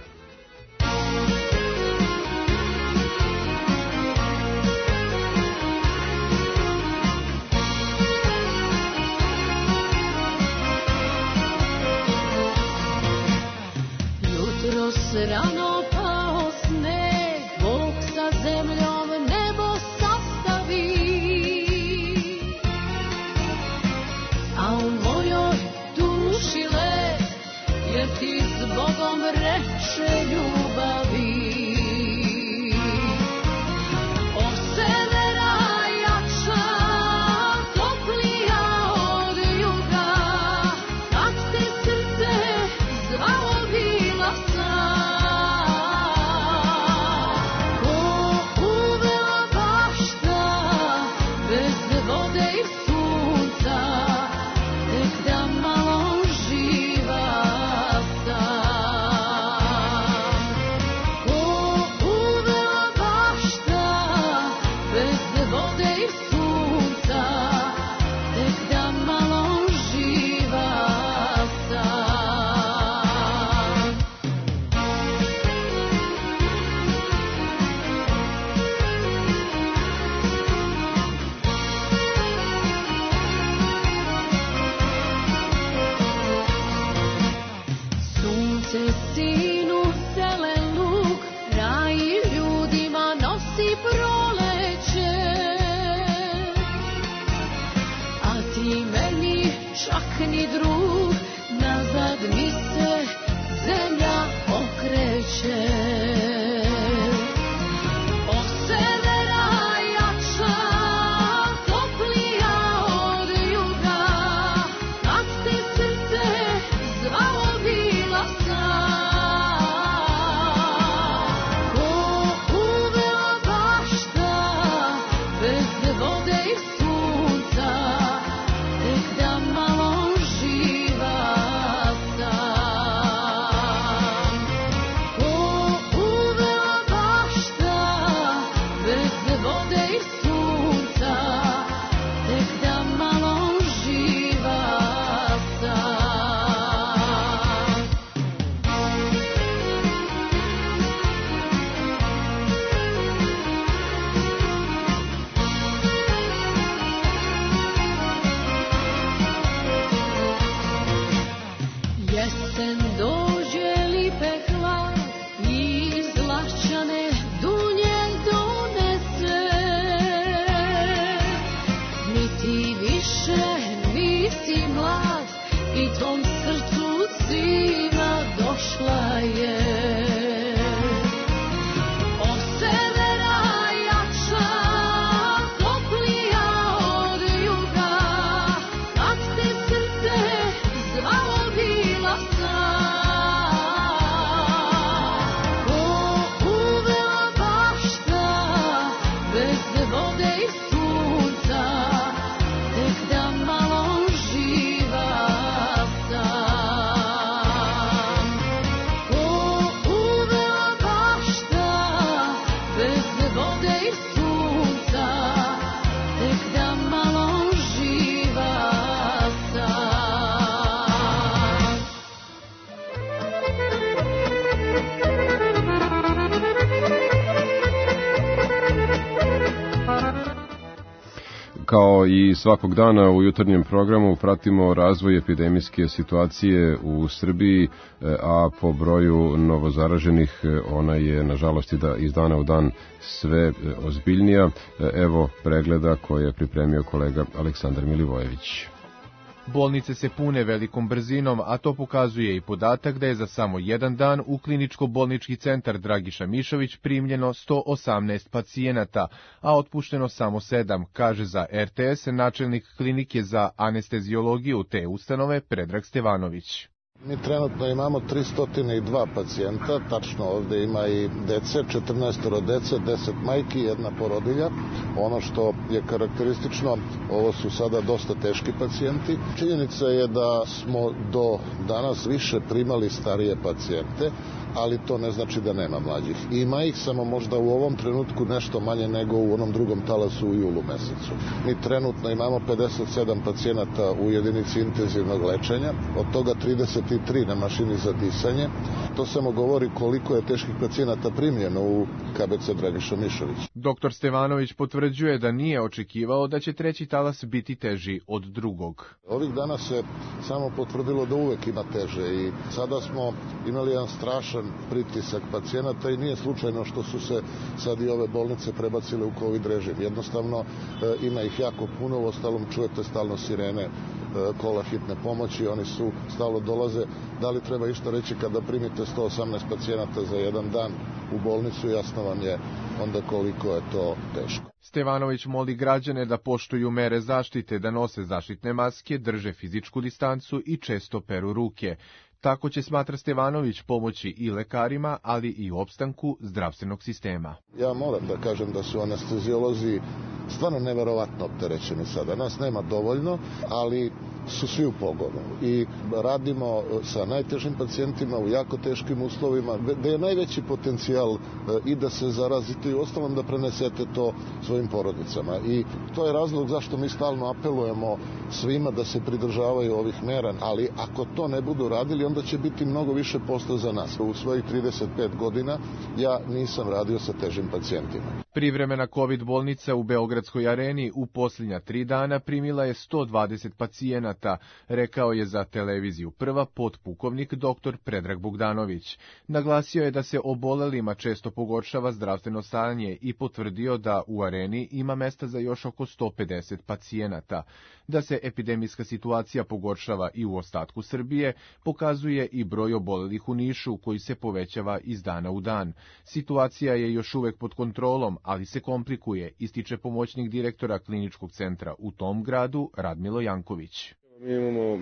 Rano pao sneg, Bog sa zemljom nebo sastavi, a u mojoj duši let, jer ti s Bogom reče ljubavi. Od severa jača, toplija od juga, kad te srce zvalo bila sam. Ni drug, nazad mi se zemlja okreće. Od severa jača, toplija od juga, kad te srce zvalo bila sam. Ko uvela bašta, bez vode i sunca, tek da malo i tom srcu zima došla je. Kao i svakog dana u jutarnjem programu pratimo razvoj epidemijske situacije u Srbiji, a po broju novozaraženih ona je nažalost iz dana u dan sve ozbiljnija. Evo pregleda koje je pripremio kolega Aleksandar Milivojević. Bolnice se pune velikom brzinom, a to pokazuje i podatak da je za samo jedan dan u kliničko-bolnički centar Dragiša Mišović primljeno sto osamnaest pacijenata, a otpušteno samo sedam, kaže za er te es načelnik klinike za anesteziologiju te ustanove Predrag Stevanović. Mi trenutno imamo tristo dva pacijenta, tačno ovde ima i dece, četrnaest dece, deset majki, jedna porodilja. Ono što je karakteristično, ovo su sada dosta teški pacijenti. Činjenica je da smo do danas više primali starije pacijente, ali to ne znači da nema mlađih. Ima ih, samo možda u ovom trenutku nešto manje nego u onom drugom talasu u julu mesecu. Mi trenutno imamo pedeset sedam pacijenata u jedinici intenzivnog lečenja, od toga trideset tri na mašini za disanje. To samo govori koliko je teških pacijenata primljeno u ka be ce Dragiša Mišović. Doktor Stevanović potvrđuje da nije očekivao da će treći talas biti teži od drugog. Ovih dana se samo potvrdilo da uvek ima teže i sada smo imali jedan strašan pritisak pacijenata i nije slučajno što su se sad i ove bolnice prebacile u COVID režim. Jednostavno e, ima ih jako puno, u ostalom čujete stalno sirene e, kola hitne pomoći, oni su stalno dolaze. Da li treba išta reći kada primite sto osamnaest pacijenata za jedan dan u bolnicu, jasno vam je onda koliko je to teško. Stevanović moli građane da poštuju mere zaštite, da nose zaštitne maske, drže fizičku distancu i često peru ruke. Tako će, smatra Stevanović, pomoći i lekarima, ali i opstanku zdravstvenog sistema. Ja moram da kažem da su anesteziolozi stvarno neverovatno opterećeni sada. Nas nema dovoljno, ali su svi u pogonu i radimo sa najtežim pacijentima u jako teškim uslovima, gde je najveći potencijal i da se zarazite i ostalom da prenesete to svojim porodicama. I to je razlog zašto mi stalno apelujemo svima da se pridržavaju ovih mera, ali ako to ne budu radili, onda će biti mnogo više posla za nas. U svojih trideset pet godina ja nisam radio sa težim pacijentima. Privremena COVID bolnica u Beogradskoj areni u posljednja tri dana primila je sto dvadeset pacijenata, rekao je za televiziju Prva potpukovnik doktor Predrag Bogdanović. Naglasio je da se obolelima često pogoršava zdravstveno stanje i potvrdio da u areni ima mesta za još oko sto pedeset pacijenata. Da se epidemijska situacija pogoršava i u ostatku Srbije, pokazuje i broj obolelih u Nišu, koji se povećava iz dana u dan. Situacija je još uvek pod kontrolom, ali se komplikuje, ističe pomoćnik direktora kliničkog centra u tom gradu Radmilo Janković. Mi imamo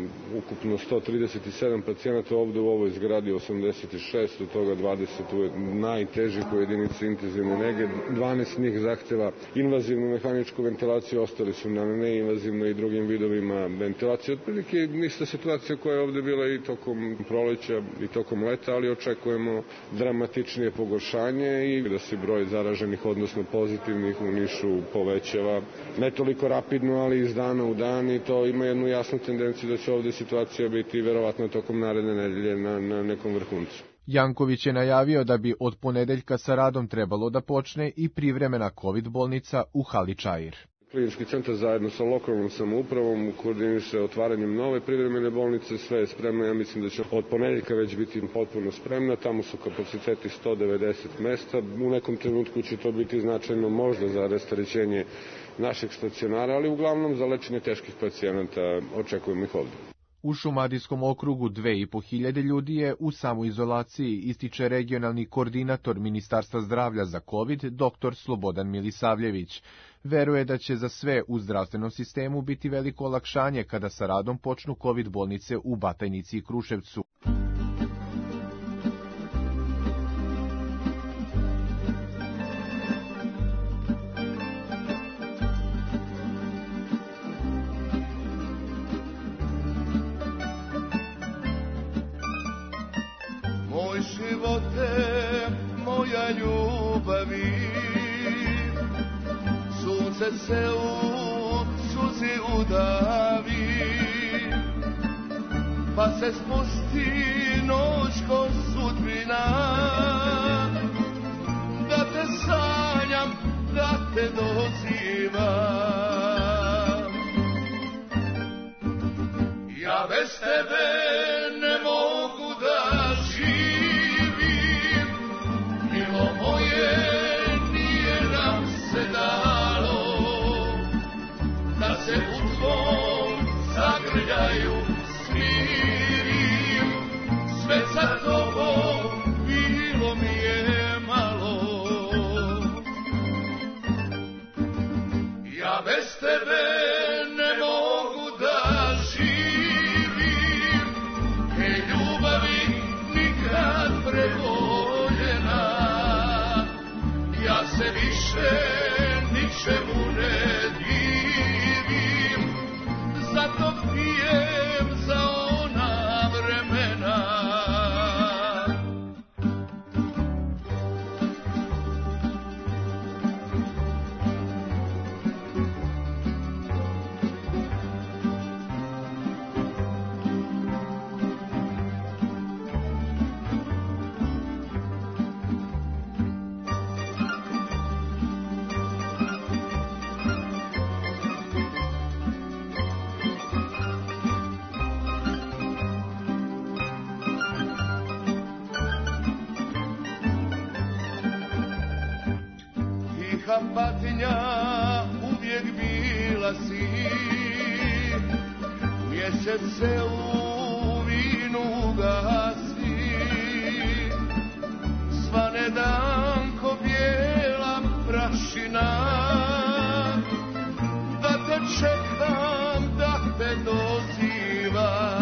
ukupno sto trideset sedam pacijenata ovde u ovoj zgradi, osamdeset šest, od toga dvadeset najtežih u jedinici intenzivne nege, dvanaest njih zahteva invazivnu mehaničku ventilaciju, ostali su na neinvazivno i drugim vidovima ventilacije. Otprilike ista situacija koja je ovde bila i tokom proleća i tokom leta, ali očekujemo dramatičnije pogoršanje i da se broj zaraženih, odnosno pozitivnih u Nišu povećava. Ne toliko rapidno, ali iz dana u dan, i to ima jednu jasnu tendenciju da će ovde situacija biti verovatno tokom naredne nedelje na, na nekom vrhuncu. Janković je najavio da bi od ponedeljka sa radom trebalo da počne i privremena COVID bolnica u Hali Čair. Klinički centar zajedno sa lokalnom samoupravom koordiniše otvaranjem nove privremene bolnice, sve je spremno, ja mislim da će od ponedeljka već biti potpuno spremna, tamo su kapaciteti sto devedeset mesta, u nekom trenutku će to biti značajno možda za rasterećenje našeg stacionara, ali uglavnom za lečenje teških pacijenata očekujemo ih ovde. U Šumadijskom okrugu dve i po hiljade ljudi je u samoizolaciji, ističe regionalni koordinator Ministarstva zdravlja za COVID, doktor Slobodan Milisavljević. Veruje da će za sve u zdravstvenom sistemu biti veliko olakšanje kada sa radom počnu COVID bolnice u Batajnici i Kruševcu. Moj živote, moja ljubavi, sunce se u suzi udavi, pa se spusti noć ko sudbina, da te sanjam, da te dozivam. bez tebe ne mogu da živim, milo moje, nije nam se dalo da se u tvom zagrljaju smirim, sve za tobom bilo mi je malo. Ja bez tebe ne mogu da živim, e ljubavi nikad preboljena, ja se više ničemu ne divim, zato pijem za ona vremena. Tiha patnja uvijek bila si, mjesec se u vinu gasi, svane dan ko bijela prašina, da te čekam, da te dozivam.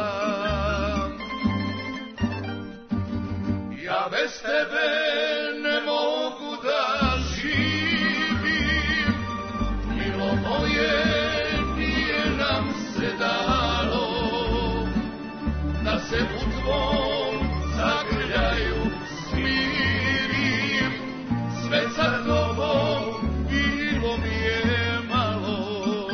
Ja bez tebe ne mogu da živim, milo moje, nije nam se dalo da se u tvom zagrljaju smirim, sve za tobom bilo mi je malo.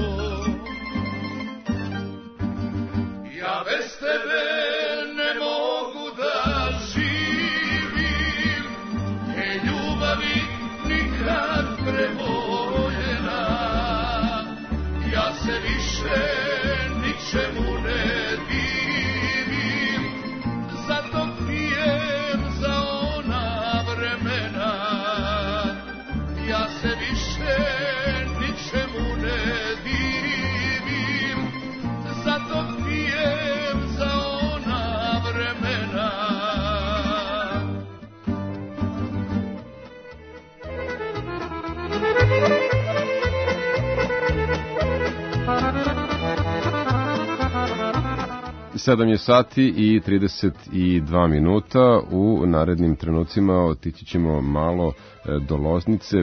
Ja bez tebe ne mogu da živim, e ljubavi nikad preboljena, ja se više ničemu ne divim, zato pijem za ona vremena, ja se više ničemu ne divim, zato pijem za ona vremena. sedam je sati i trideset dva minuta. U narednim trenucima otići ćemo malo do Loznice,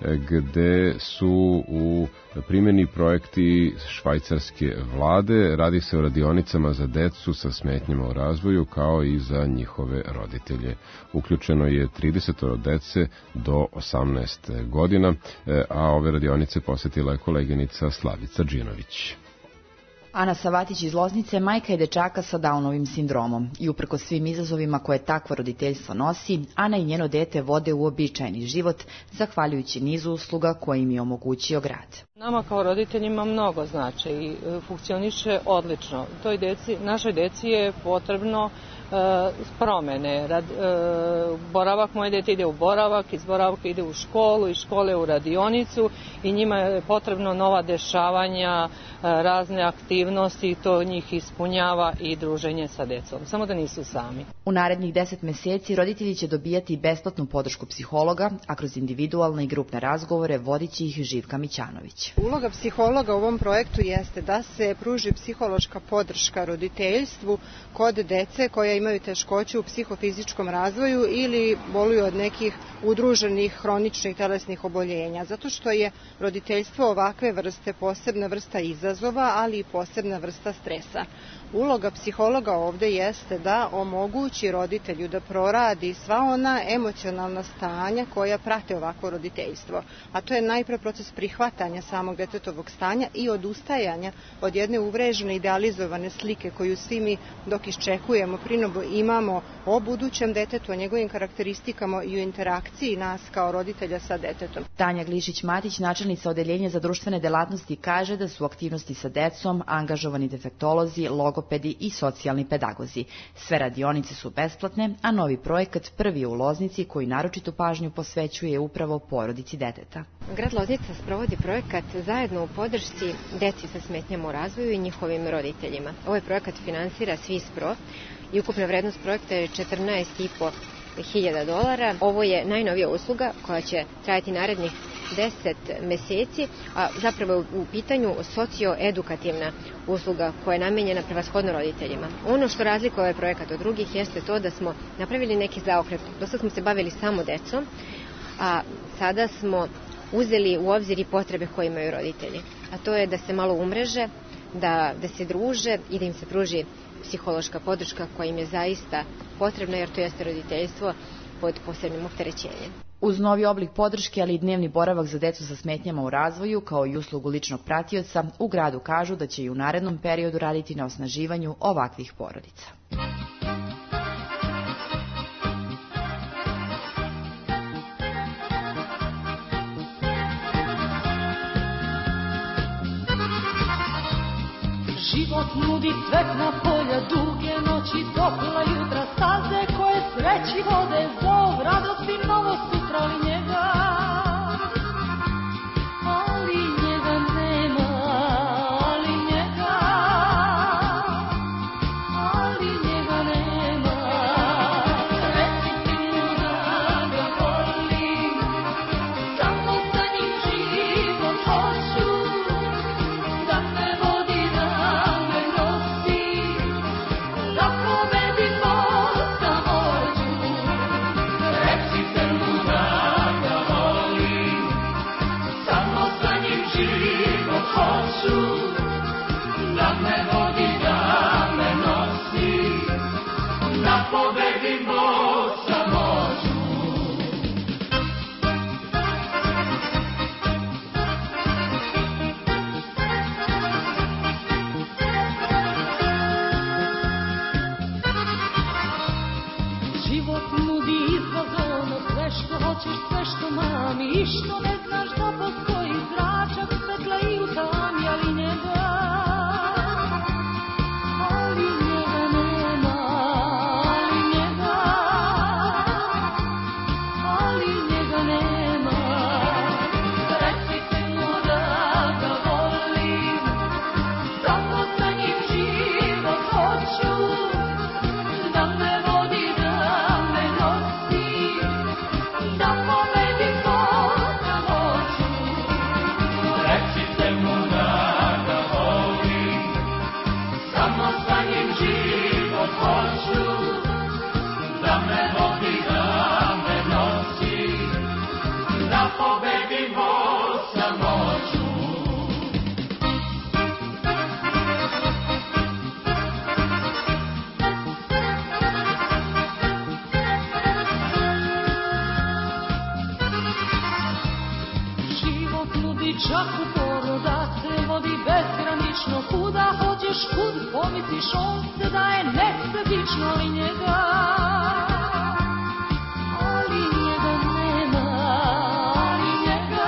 gde su u primjeni projekti švajcarske vlade. Radi se o radionicama za decu sa smetnjama u razvoju, kao i za njihove roditelje. Uključeno je trideset dece do osamnaest godina, a ove radionice posjetila je koleginica Slavica Đinović. Ana Savatić iz Loznice majka je dečaka sa Downovim sindromom i uprkos svim izazovima koje takvo roditeljstvo nosi, Ana i njeno dete vode uobičajeni život zahvaljujući nizu usluga koje im je omogućio grad. Nama kao roditeljima mnogo znači i funkcioniše odlično. Toj deci, našoj deci je potrebno e, promene. Rad, e, boravak moje dete ide u boravak, iz boravka ide u školu, iz škole u radionicu i njima je potrebno nova dešavanja, razne aktivnosti i to njih ispunjava i druženje sa decom, samo da nisu sami. U narednih deset meseci roditelji će dobijati besplatnu podršku psihologa, a kroz individualne i grupne razgovore vodit će ih Živka Mićanović. Uloga psihologa u ovom projektu jeste da se pruži psihološka podrška roditeljstvu kod dece koja imaju teškoće u psihofizičkom razvoju ili boluju od nekih udruženih hroničnih telesnih oboljenja, zato što je roditeljstvo ovakve vrste posebna vrsta izazova, ali i posebna vrsta stresa. Uloga psihologa ovde jeste da omogući roditelju da proradi sva ona emocionalna stanja koja prate ovako roditeljstvo, a to je najpre proces prihvatanja samog detetovog stanja i odustajanja od jedne uvrežene idealizovane slike koju svi mi dok iščekujemo prinovo imamo o budućem detetu, o njegovim karakteristikama i o interakciji nas kao roditelja sa detetom. Tanja Glišić-Matić, načelnica Odeljenja za društvene delatnosti, kaže da su aktivnosti sa decom, a angažovani defektolozi, logopedi i socijalni pedagozi. Sve radionice su besplatne, a novi projekat prvi je u Loznici koji naročitu pažnju posvećuje upravo porodici deteta. Grad Loznica sprovodi projekat zajedno u podršci deci sa smetnjama u razvoju i njihovim roditeljima. Ovaj projekat finansira Svispro i ukupna vrednost projekta je četrnaest i po hiljada dolara. Ovo je najnovija usluga koja će trajati narednih deset meseci, a zapravo je u pitanju socioedukativna usluga koja je namenjena prevashodno roditeljima. Ono što razlikuje ovaj projekat od drugih jeste to da smo napravili neki zaokret. Do sad smo se bavili samo decom, a sada smo uzeli u obzir i potrebe koje imaju roditelji. A to je da se malo umreže, da, da se druže i da im se pruži psihološka podrška koja im je zaista potrebna, jer to jeste roditeljstvo pod posebnim opterećenjem. Uz novi oblik podrške, ali i dnevni boravak za decu sa smetnjama u razvoju, kao i uslugu ličnog pratioca, u gradu kažu da će i u narednom periodu raditi na osnaživanju ovakvih porodica. Život nudi cvetna polja, duge noći, topla jutra, staze koje sreći vode, zov, radosti, novo sutra, ali njega, ali njega nema, ali njega, ali njega nema. Reci mi da ga volim, samo sa njim život hoću, da me vodi sve što mami i što ne znaš da postoji zračak svetla i u tami, ali njega, ali njega nema, ali njega, ali njega nema. Recite mu da ga volim, samo sa njim život hoću, da me vodi, da me nosi, da povedim Boga hoću. Recite mu da ga volim, samo sa njim život hoću, da me vodi, da me nosi, da pobedim Boga hoću. Čak u poru da se vodi bezgranično, kuda hoćeš, kud pomisliš, on se daje nesebično, ali njega, ali njega nema, ali njega,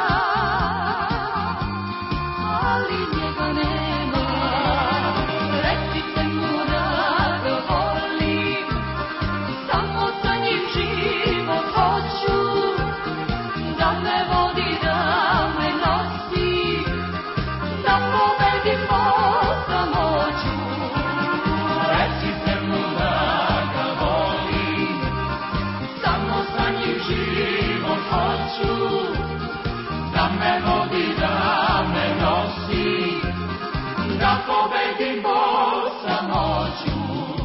ali njega nema. Recite mu da ga volim, samo sa njim život hoću, da me vodi, da me nosi, da povedim Boga hoću. Recite mu da ga volim, samo sa njim život hoću, da me vodi, da me nosi, da pobedim Boga hoću.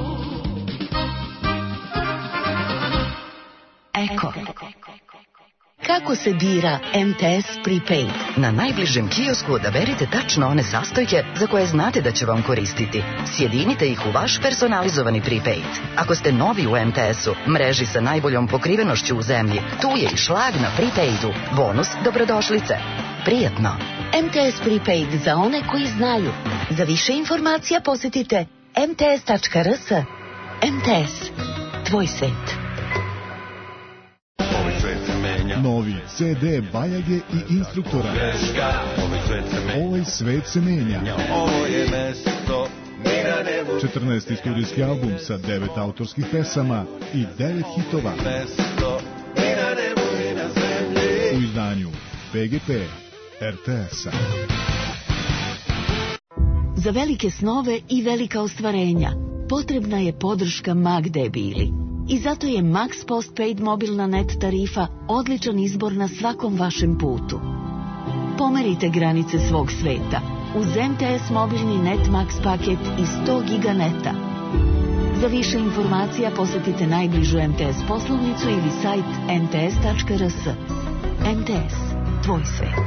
Eko. Kako se bira M T S Prepaid? Na najbližem kiosku odaberite tačno one sastojke za koje znate da će vam koristiti. Sjedinite ih u vaš personalizovani prepaid. Ako ste novi u M T S-u, mreži sa najboljom pokrivenošću u zemlji, tu je i šlag na prepaidu. Bonus dobrodošlice. Prijetno. M T S Prepaid za one koji znaju. Za više informacija posjetite m t s tačka r s. M T S. Tvoj svet. Novi ce de Bajage i Instruktora. Ovaj svet se menja. Ovo je mesto ni na nebu. četrnaesti studijski album sa devet autorskih pesama i devet hitova. Mesto ni na nebu ni na zemlji. U izdanju pe ge pe er te es-a. Za velike snove i velika ostvarenja potrebna je podrška Magdebili. I zato je Max Postpaid mobilna net tarifa odličan izbor na svakom vašem putu. Pomerite granice svog sveta uz em te es mobilni net Max paket i sto giga neta. Za više informacija posetite najbližu em te es poslovnicu ili sajt em te es tačka er es. em te es, tvoj svet.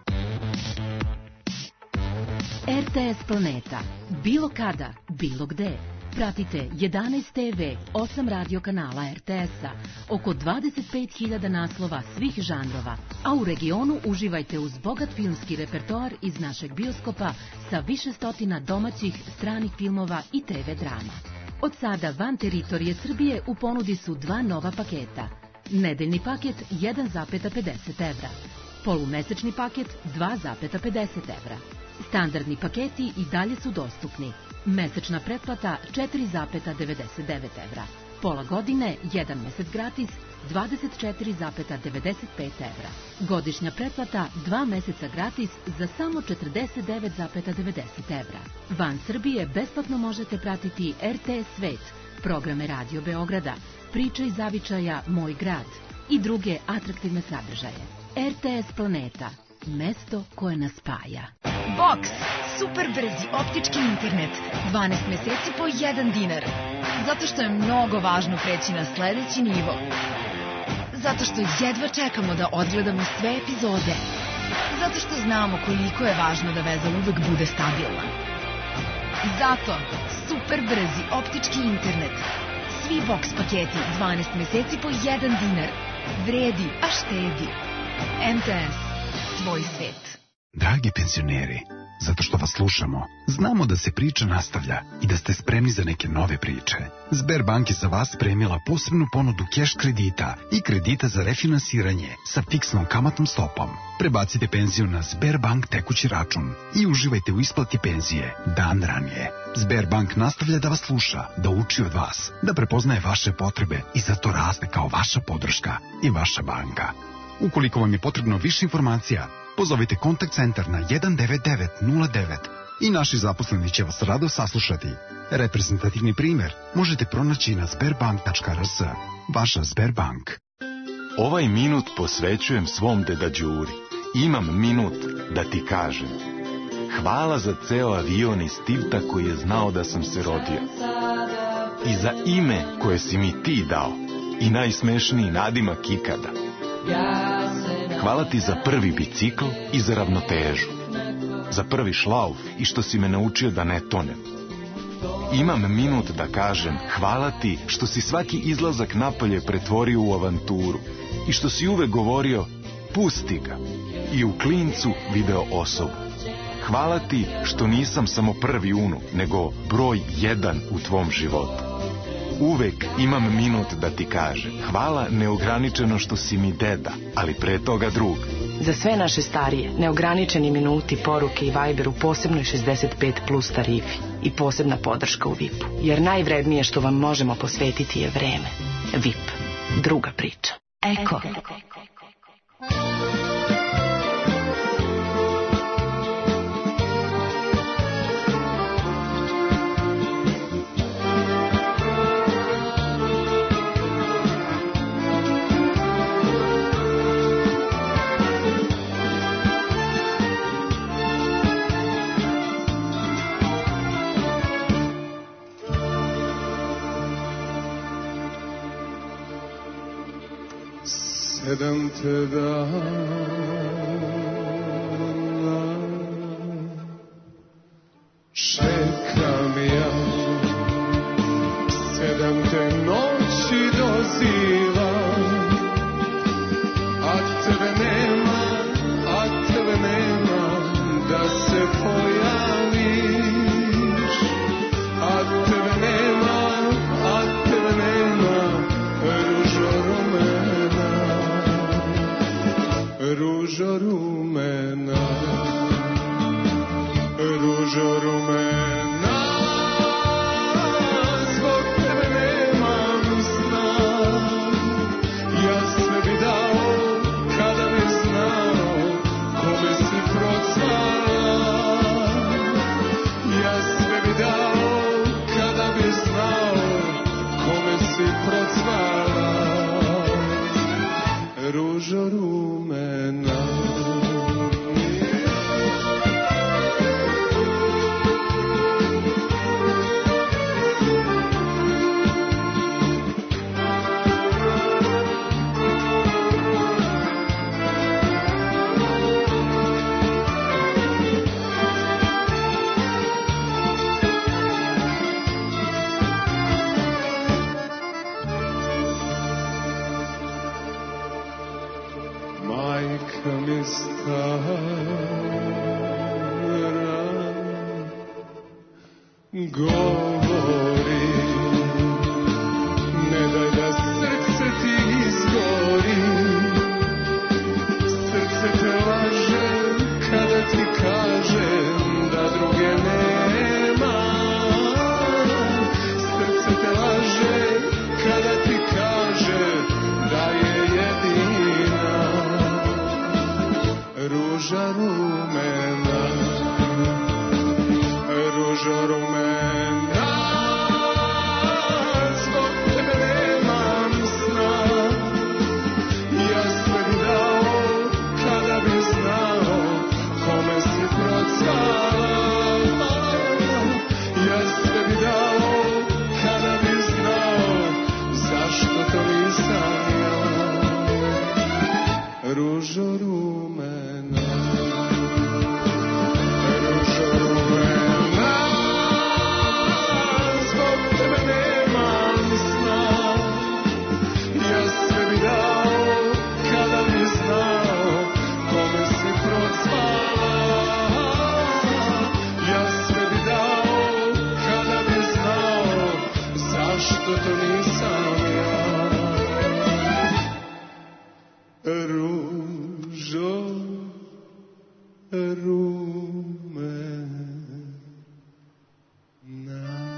er te es Planeta. Bilo kada, bilo gde. Pratite jedanaest te ve, osam radio kanala er te es-a, oko dvadeset pet hiljada naslova svih žanrova, a u regionu uživajte uz bogat filmski repertoar iz našeg bioskopa sa više stotina domaćih, stranih filmova i te ve drama. Od sada van teritorije Srbije u ponudi su dva nova paketa. Nedeljni paket jedan zarez pedeset evra, polumesečni paket dva zarez pedeset evra. Standardni paketi i dalje su dostupni. Mesečna pretplata četiri zarez devedeset devet evra. Pola godine, jedan mesec gratis, dvadeset četiri zarez devedeset pet evra. Godišnja pretplata, dva meseca gratis za samo četrdeset devet zarez devedeset evra. Van Srbije besplatno možete pratiti er te es Svet, programe Radio Beograda, Priče iz zavičaja Moj grad i druge atraktivne sadržaje. er te es Planeta, mesto koje nas spaja. Box, super brzi optički internet, dvanaest meseci po jedan dinar. Zato što je mnogo važno preći na sledeći nivo. Zato što jedva čekamo da odgledamo sve epizode. Zato što znamo koliko je važno da veza uvek bude stabilna. Zato super brzi optički internet. Svi Box paketi dvanaest meseci po jedan dinar. Vredi, a štedi. em te es, tvoj svet. Dragi penzioneri, zato što vas slušamo, znamo da se priča nastavlja i da ste spremni za neke nove priče. Sberbank je za vas spremila posebnu ponudu keš kredita i kredita za refinansiranje sa fiksnom kamatnom stopom. Prebacite penziju na Sberbank tekući račun i uživajte u isplati penzije dan ranije. Sberbank nastavlja da vas sluša, da uči od vas, da prepoznaje vaše potrebe i zato raste kao vaša podrška i vaša banka. Ukoliko vam je potrebno više informacija, pozovite kontakt centar na jedan devet devet nula devet i naši zaposleni će vas rado saslušati. Reprezentativni primer možete pronaći na sberbank tačka er es. Vaša Sberbank. Ovaj minut posvećujem svom deda Đuri. Imam minut da ti kažem. Hvala za ceo avion iz Tivta koji je znao da sam se rodio. I za ime koje si mi ti dao. I najsmešniji nadimak ikada. Hvala ti za prvi bicikl i za ravnotežu. Za prvi šlauf i što si me naučio da ne tonem. Imam minut da kažem hvala ti što si svaki izlazak napolje pretvorio u avanturu i što si uvek govorio pusti ga i u klincu video osobu. Hvala ti što nisam samo prvi unuk, nego broj jedan u tvom životu. Uvek imam minut da ti kažem hvala neograničeno što si mi deda, ali pre toga drug. Za sve naše starije, neograničeni minuti, poruke i Viber u posebnoj šezdeset pet plus tarifi i posebna podrška u V I P-u. Jer najvrednije što vam možemo posvetiti je vreme. V I P. Druga priča. Eko. Sedam te dana čekam ja, sedam te noći dozivam, a tebe nema, a tebe nema da se pojaviš, a tebe nema, a tebe nema ružo rumena. Ružo rumena. Govori, ne daj da srce ti izgori, srce te laže kada ti kažem da druge nema, srce te laže kada ti kaže da je jedina, ruža rumena, ruža rumena. Ružo rumena, ružo rumena, zbog tebe nemam sna, ja sve bi dao kada bi znao kome si procvala, ja sve bi dao kada bi znao zašto to nisam ja. Ružo rumena.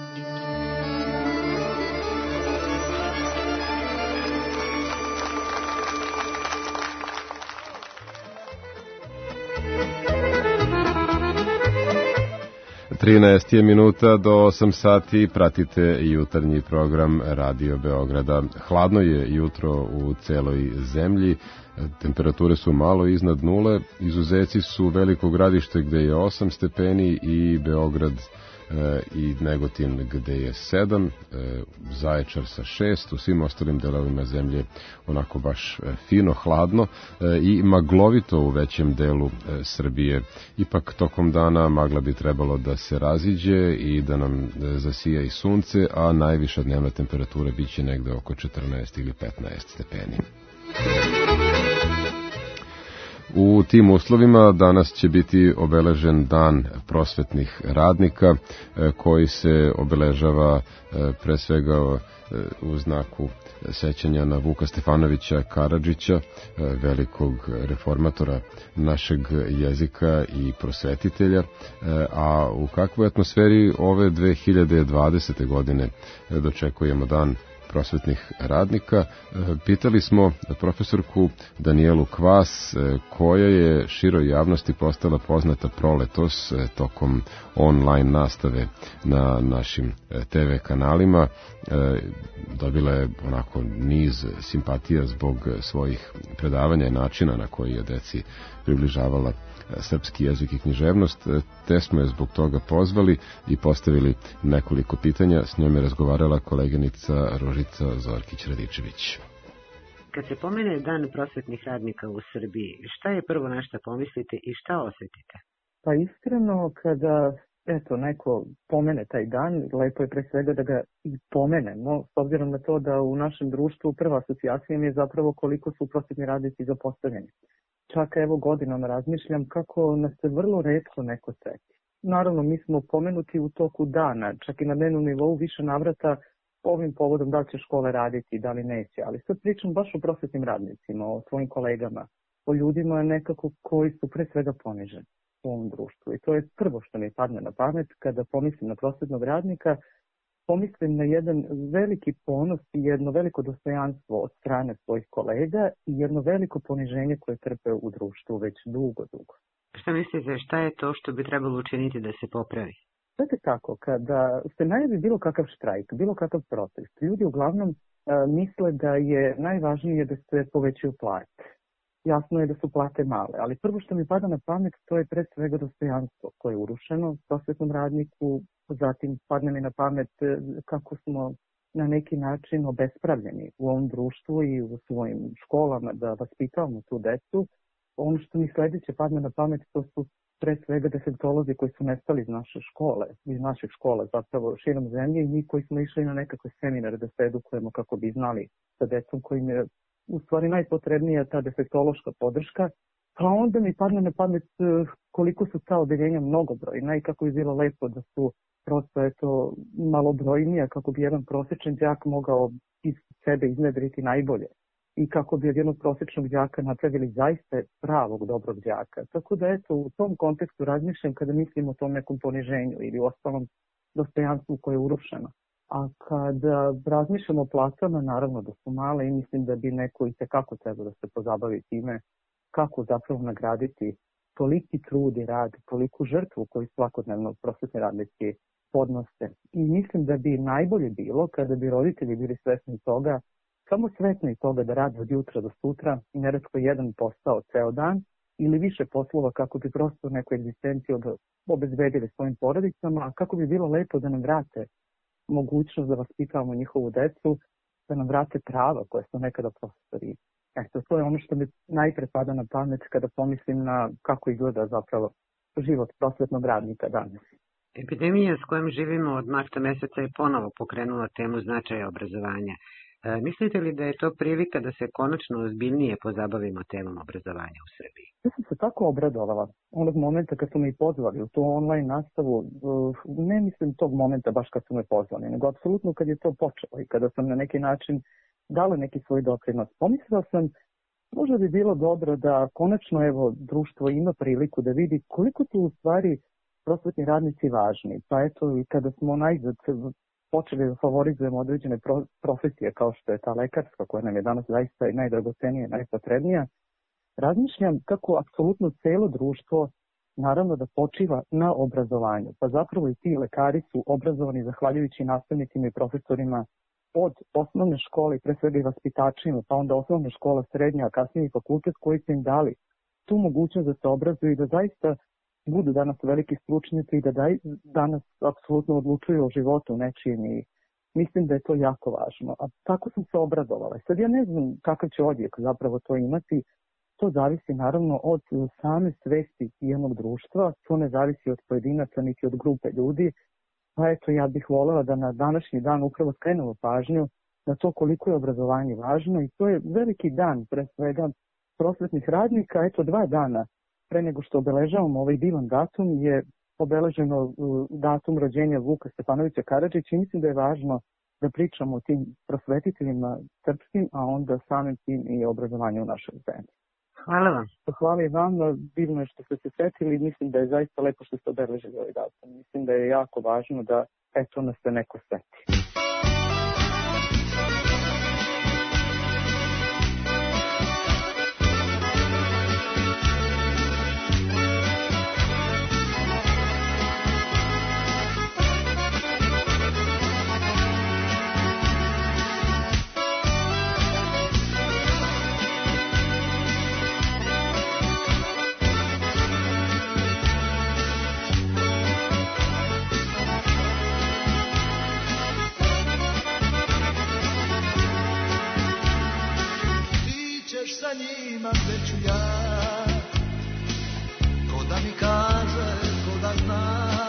trinaest je minuta do osam sati, pratite jutarnji program Radio Beograda. Hladno je jutro u celoj zemlji, temperature su malo iznad nule, izuzeci su Veliko Gradište gde je osam stepeni i Beograd e, i Negotin gde je sedam, e, Zaječar sa šest, u svim ostalim delovima zemlje onako baš e, fino, hladno e, i maglovito u većem delu e, Srbije. Ipak tokom dana magla bi trebalo da se raziđe i da nam e, zasija i sunce, a najviša dnevna temperatura biće negde oko četrnaest ili petnaest stepeni. U tim uslovima danas će biti obeležen dan prosvetnih radnika koji se obeležava pre svega u znaku sećanja na Vuka Stefanovića Karadžića, velikog reformatora našeg jezika i prosvetitelja, a u kakvoj atmosferi ove dve hiljade dvadesete. godine dočekujemo dan prosvetnih radnika. Pitali smo profesorku Danijelu Kvas, koja je široj javnosti postala poznata proletos tokom online nastave na našim te ve kanalima. Dobila je onako niz simpatija zbog svojih predavanja i načina na koji je deci približavala srpski jezik i književnost, te smo je zbog toga pozvali i postavili nekoliko pitanja. S njom je razgovarala koleginica Ružica Zorkić-Radičević. Kad se pomene Dan prosvetnih radnika u Srbiji, šta je prvo na šta pomislite i šta osetite? Pa iskreno, kada eto, neko pomene taj dan, lepo je pre svega da ga i pomenemo, s obzirom na to da u našem društvu prva asocijacija mi je zapravo koliko su prosvetni radnici zapostavljeni. Čak evo godinama razmišljam kako nas se vrlo retko neko seti. Naravno, mi smo pomenuti u toku dana, čak i na dnevnom nivou više navrata ovim povodom da li će škole raditi, da li neće, ali sad pričam baš o prosvetnim radnicima, o svojim kolegama, o ljudima nekako koji su pre svega poniženi. u ovom društvu. I to je prvo što mi padne na pamet kada pomislim na prosvetnog radnika, pomislim na jedan veliki ponos i jedno veliko dostojanstvo od strane svojih kolega i jedno veliko poniženje koje trpe u društvu već dugo, dugo. Šta mislite, šta je to što bi trebalo učiniti da se popravi? Znate kako, kada se najavi bilo kakav štrajk, bilo kakav protest, ljudi uglavnom a, misle da je najvažnije da se povećaju plate. Jasno je da su plate male, ali prvo što mi pada na pamet to je pre svega dostojanstvo koje je urušeno prosvetnom radniku, zatim padne mi na pamet kako smo na neki način obespravljeni u ovom društvu i u svojim školama da vaspitavamo tu decu. Ono što mi sledeće padne na pamet to su pre svega defektolozi koji su nestali iz naše škole, iz naših škola zapravo širom zemlje i mi koji smo išli na nekakve seminare da se edukujemo kako bi znali sa decom kojim je u stvari najpotrebnija ta defektološka podrška, pa onda mi padne na pamet koliko su ta odeljenja mnogobrojna i kako bi bilo lepo da su prosto eto malobrojnija kako bi jedan prosječan đak mogao iz sebe iznedriti najbolje i kako bi od jednog prosječnog đaka napravili zaista pravog dobrog đaka. Tako da eto u tom kontekstu razmišljam kada mislim o tom nekom poniženju ili ostalom dostojanstvu koje je urušeno. A kada razmišljamo o platama, naravno da su male i mislim da bi neko i tekako trebao da se pozabavi time kako zapravo nagraditi toliki trud i rad, toliku žrtvu koju svakodnevno prosvetni radnici podnose. I mislim da bi najbolje bilo kada bi roditelji bili svesni toga, samo svesni toga da rade od jutra do sutra, neretko jedan posao ceo dan ili više poslova kako bi prosto neku egzistenciju obezbedili svojim porodicama, a kako bi bilo lepo da nam vrate mogućnost da vaspitavamo njihovu decu, da nam vrate prava koje su nekada profesori. Eto, to je ono što mi najpre pada na pamet kada pomislim na kako izgleda zapravo život prosvetnog radnika danas. Epidemija s kojom živimo od marta meseca je ponovo pokrenula temu značaja obrazovanja. E, mislite li da je to prilika da se konačno ozbiljnije pozabavimo temom obrazovanja u Srbiji? Ja sam se tako obradovala onog momenta kad su me i pozvali u tu online nastavu, ne mislim tog momenta baš kad su me pozvali, nego apsolutno kad je to počelo i kada sam na neki način dala neki svoj doprinos. Pomislila sam, možda bi bilo dobro da konačno evo društvo ima priliku da vidi koliko su u stvari prosvetni radnici važni. Pa eto i kada smo najzad počeli da favorizujemo određene profesije kao što je ta lekarska koja nam je danas zaista i najdragocenija i najpotrebnija, razmišljam kako apsolutno celo društvo naravno da počiva na obrazovanju. Pa zapravo i ti lekari su obrazovani zahvaljujući nastavnicima i profesorima od osnovne škole i pre svega i vaspitačima, pa onda osnovna škola, srednja, a kasnije i fakultet koji su im dali tu mogućnost da se obrazuju i da zaista budu danas veliki stručnjaci i da daj, danas apsolutno odlučuju o životu nečijem i mislim da je to jako važno. A tako sam se obradovala. Sad ja ne znam kakav će odjek zapravo to imati, to zavisi naravno od same svesti jednog društva, to ne zavisi od pojedinaca niti od grupe ljudi. Pa eto, ja bih voljela da na današnji dan upravo skrenemo pažnju na to koliko je obrazovanje važno i to je veliki dan pre svega prosvetnih radnika. Eto, dva dana pre nego što obeležavamo ovaj divan datum je obeleženo datum rođenja Vuka Stefanovića Karadžića i mislim da je važno da pričamo o tim prosvetiteljima srpskim, a onda samim tim i obrazovanju u našoj zemlji. Hvala vam. Hvala i vam, divno je što ste se setili, mislim da je zaista lepo što ste obeležili ovaj datum. Mislim da je jako važno da eto nas se neko seti. Sa njima gde ću ja, ko da mi kaže, ko da zna,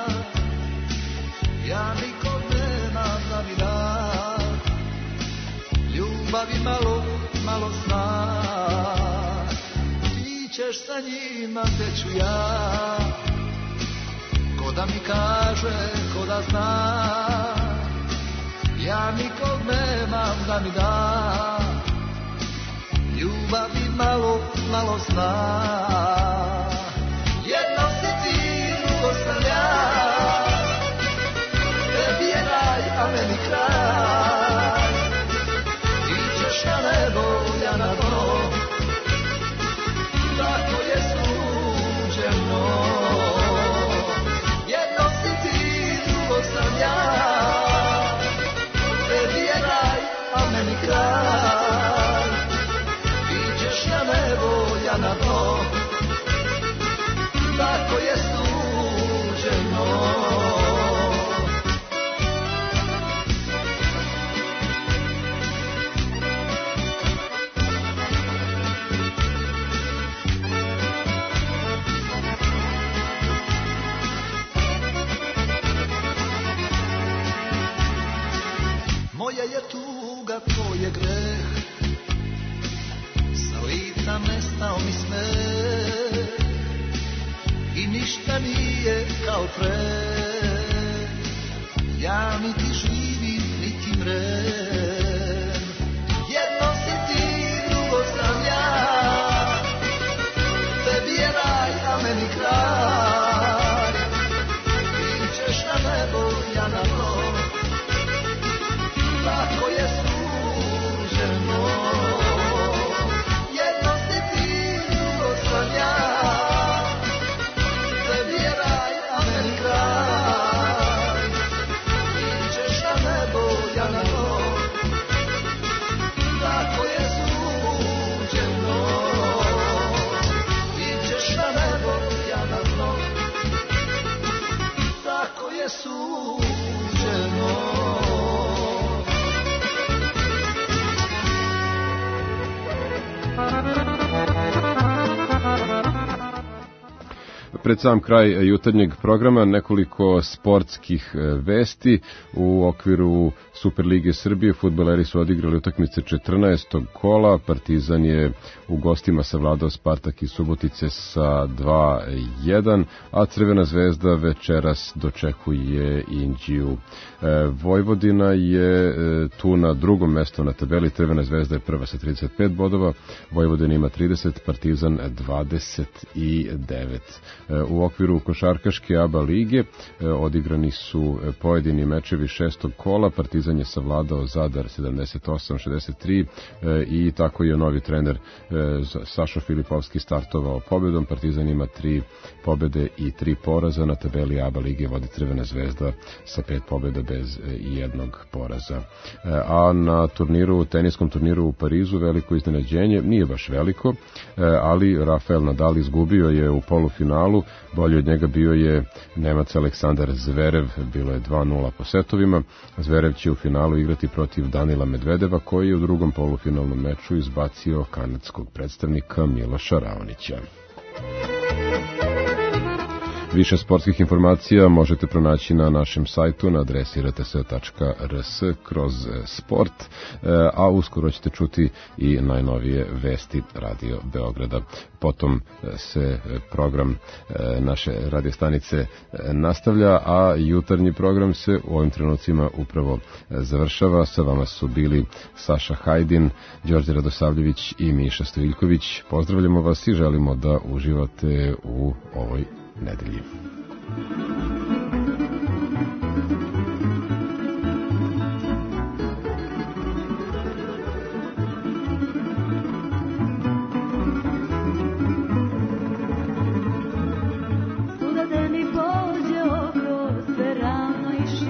ja nikog nemam da mi da, ljubavi malo, malo sna. Ti ćeš sa njima gde ću ja, ko da mi kaže, ko da zna, ja nikog nemam da mi da, ljubavi malo, malo zna. Jedno si ti je greh, sa lica nestao mi smeh i ništa nije kao pre. Ja niti živim, niti mrem, jedno si ti, drugo sam ja. Tebi je raj, a meni kraj, ti ćeš na nebo, ja na dno. Tako je suđeno, jedno si ti, drugo sam ja. Tebi je raj, a meni kraj, ti ćeš na nebo, ja na dno. Tako je suđeno, ti ćeš na nebo, ja na dno. Tako je suđeno. Pred sam kraj jutarnjeg programa nekoliko sportskih vesti. U okviru Superlige Srbije fudbaleri su odigrali utakmice četrnaestog kola. Partizan je u gostima savladao Spartak iz Subotice sa dva jedan, a Crvena zvezda večeras dočekuje Inđiju. Vojvodina je tu na drugom mestu na tabeli. Crvena zvezda je prva sa trideset pet bodova, Vojvodina ima trideset, Partizan dvadeset devet. U okviru košarkaške A B A lige odigrani su pojedini mečevi šestog kola. Partizan je savladao Zadar sedamdeset osam šezdeset tri i tako je novi trener Sašo Filipovski startovao pobedom. Partizan ima tri pobede i tri poraza. Na tabeli A B A lige vodi Crvena zvezda sa pet pobeda bez jednog poraza. A na turniru, teniskom turniru u Parizu veliko iznenađenje, nije baš veliko, ali Rafael Nadal izgubio je u polufinalu. Bolji od njega bio je Nemac Aleksandar Zverev, bilo je dva nula po setovima. Zverev će u finalu igrati protiv Danila Medvedeva, koji je u drugom polufinalnom meču izbacio kanadskog predstavnika Miloša Raonića. Više sportskih informacija možete pronaći na našem sajtu na adresi r t s tačka r s kroz sport, a uskoro ćete čuti i najnovije vesti Radio Beograda. Potom se program naše radiostanice nastavlja, a jutarnji program se u ovim trenucima upravo završava. Sa vama su bili Saša Hajdin, Đorđe Radosavljević i Miša Stojiljković. Pozdravljamo vas i želimo da uživate u ovoj nedelji. Suda deni pođe oko, sve ravno i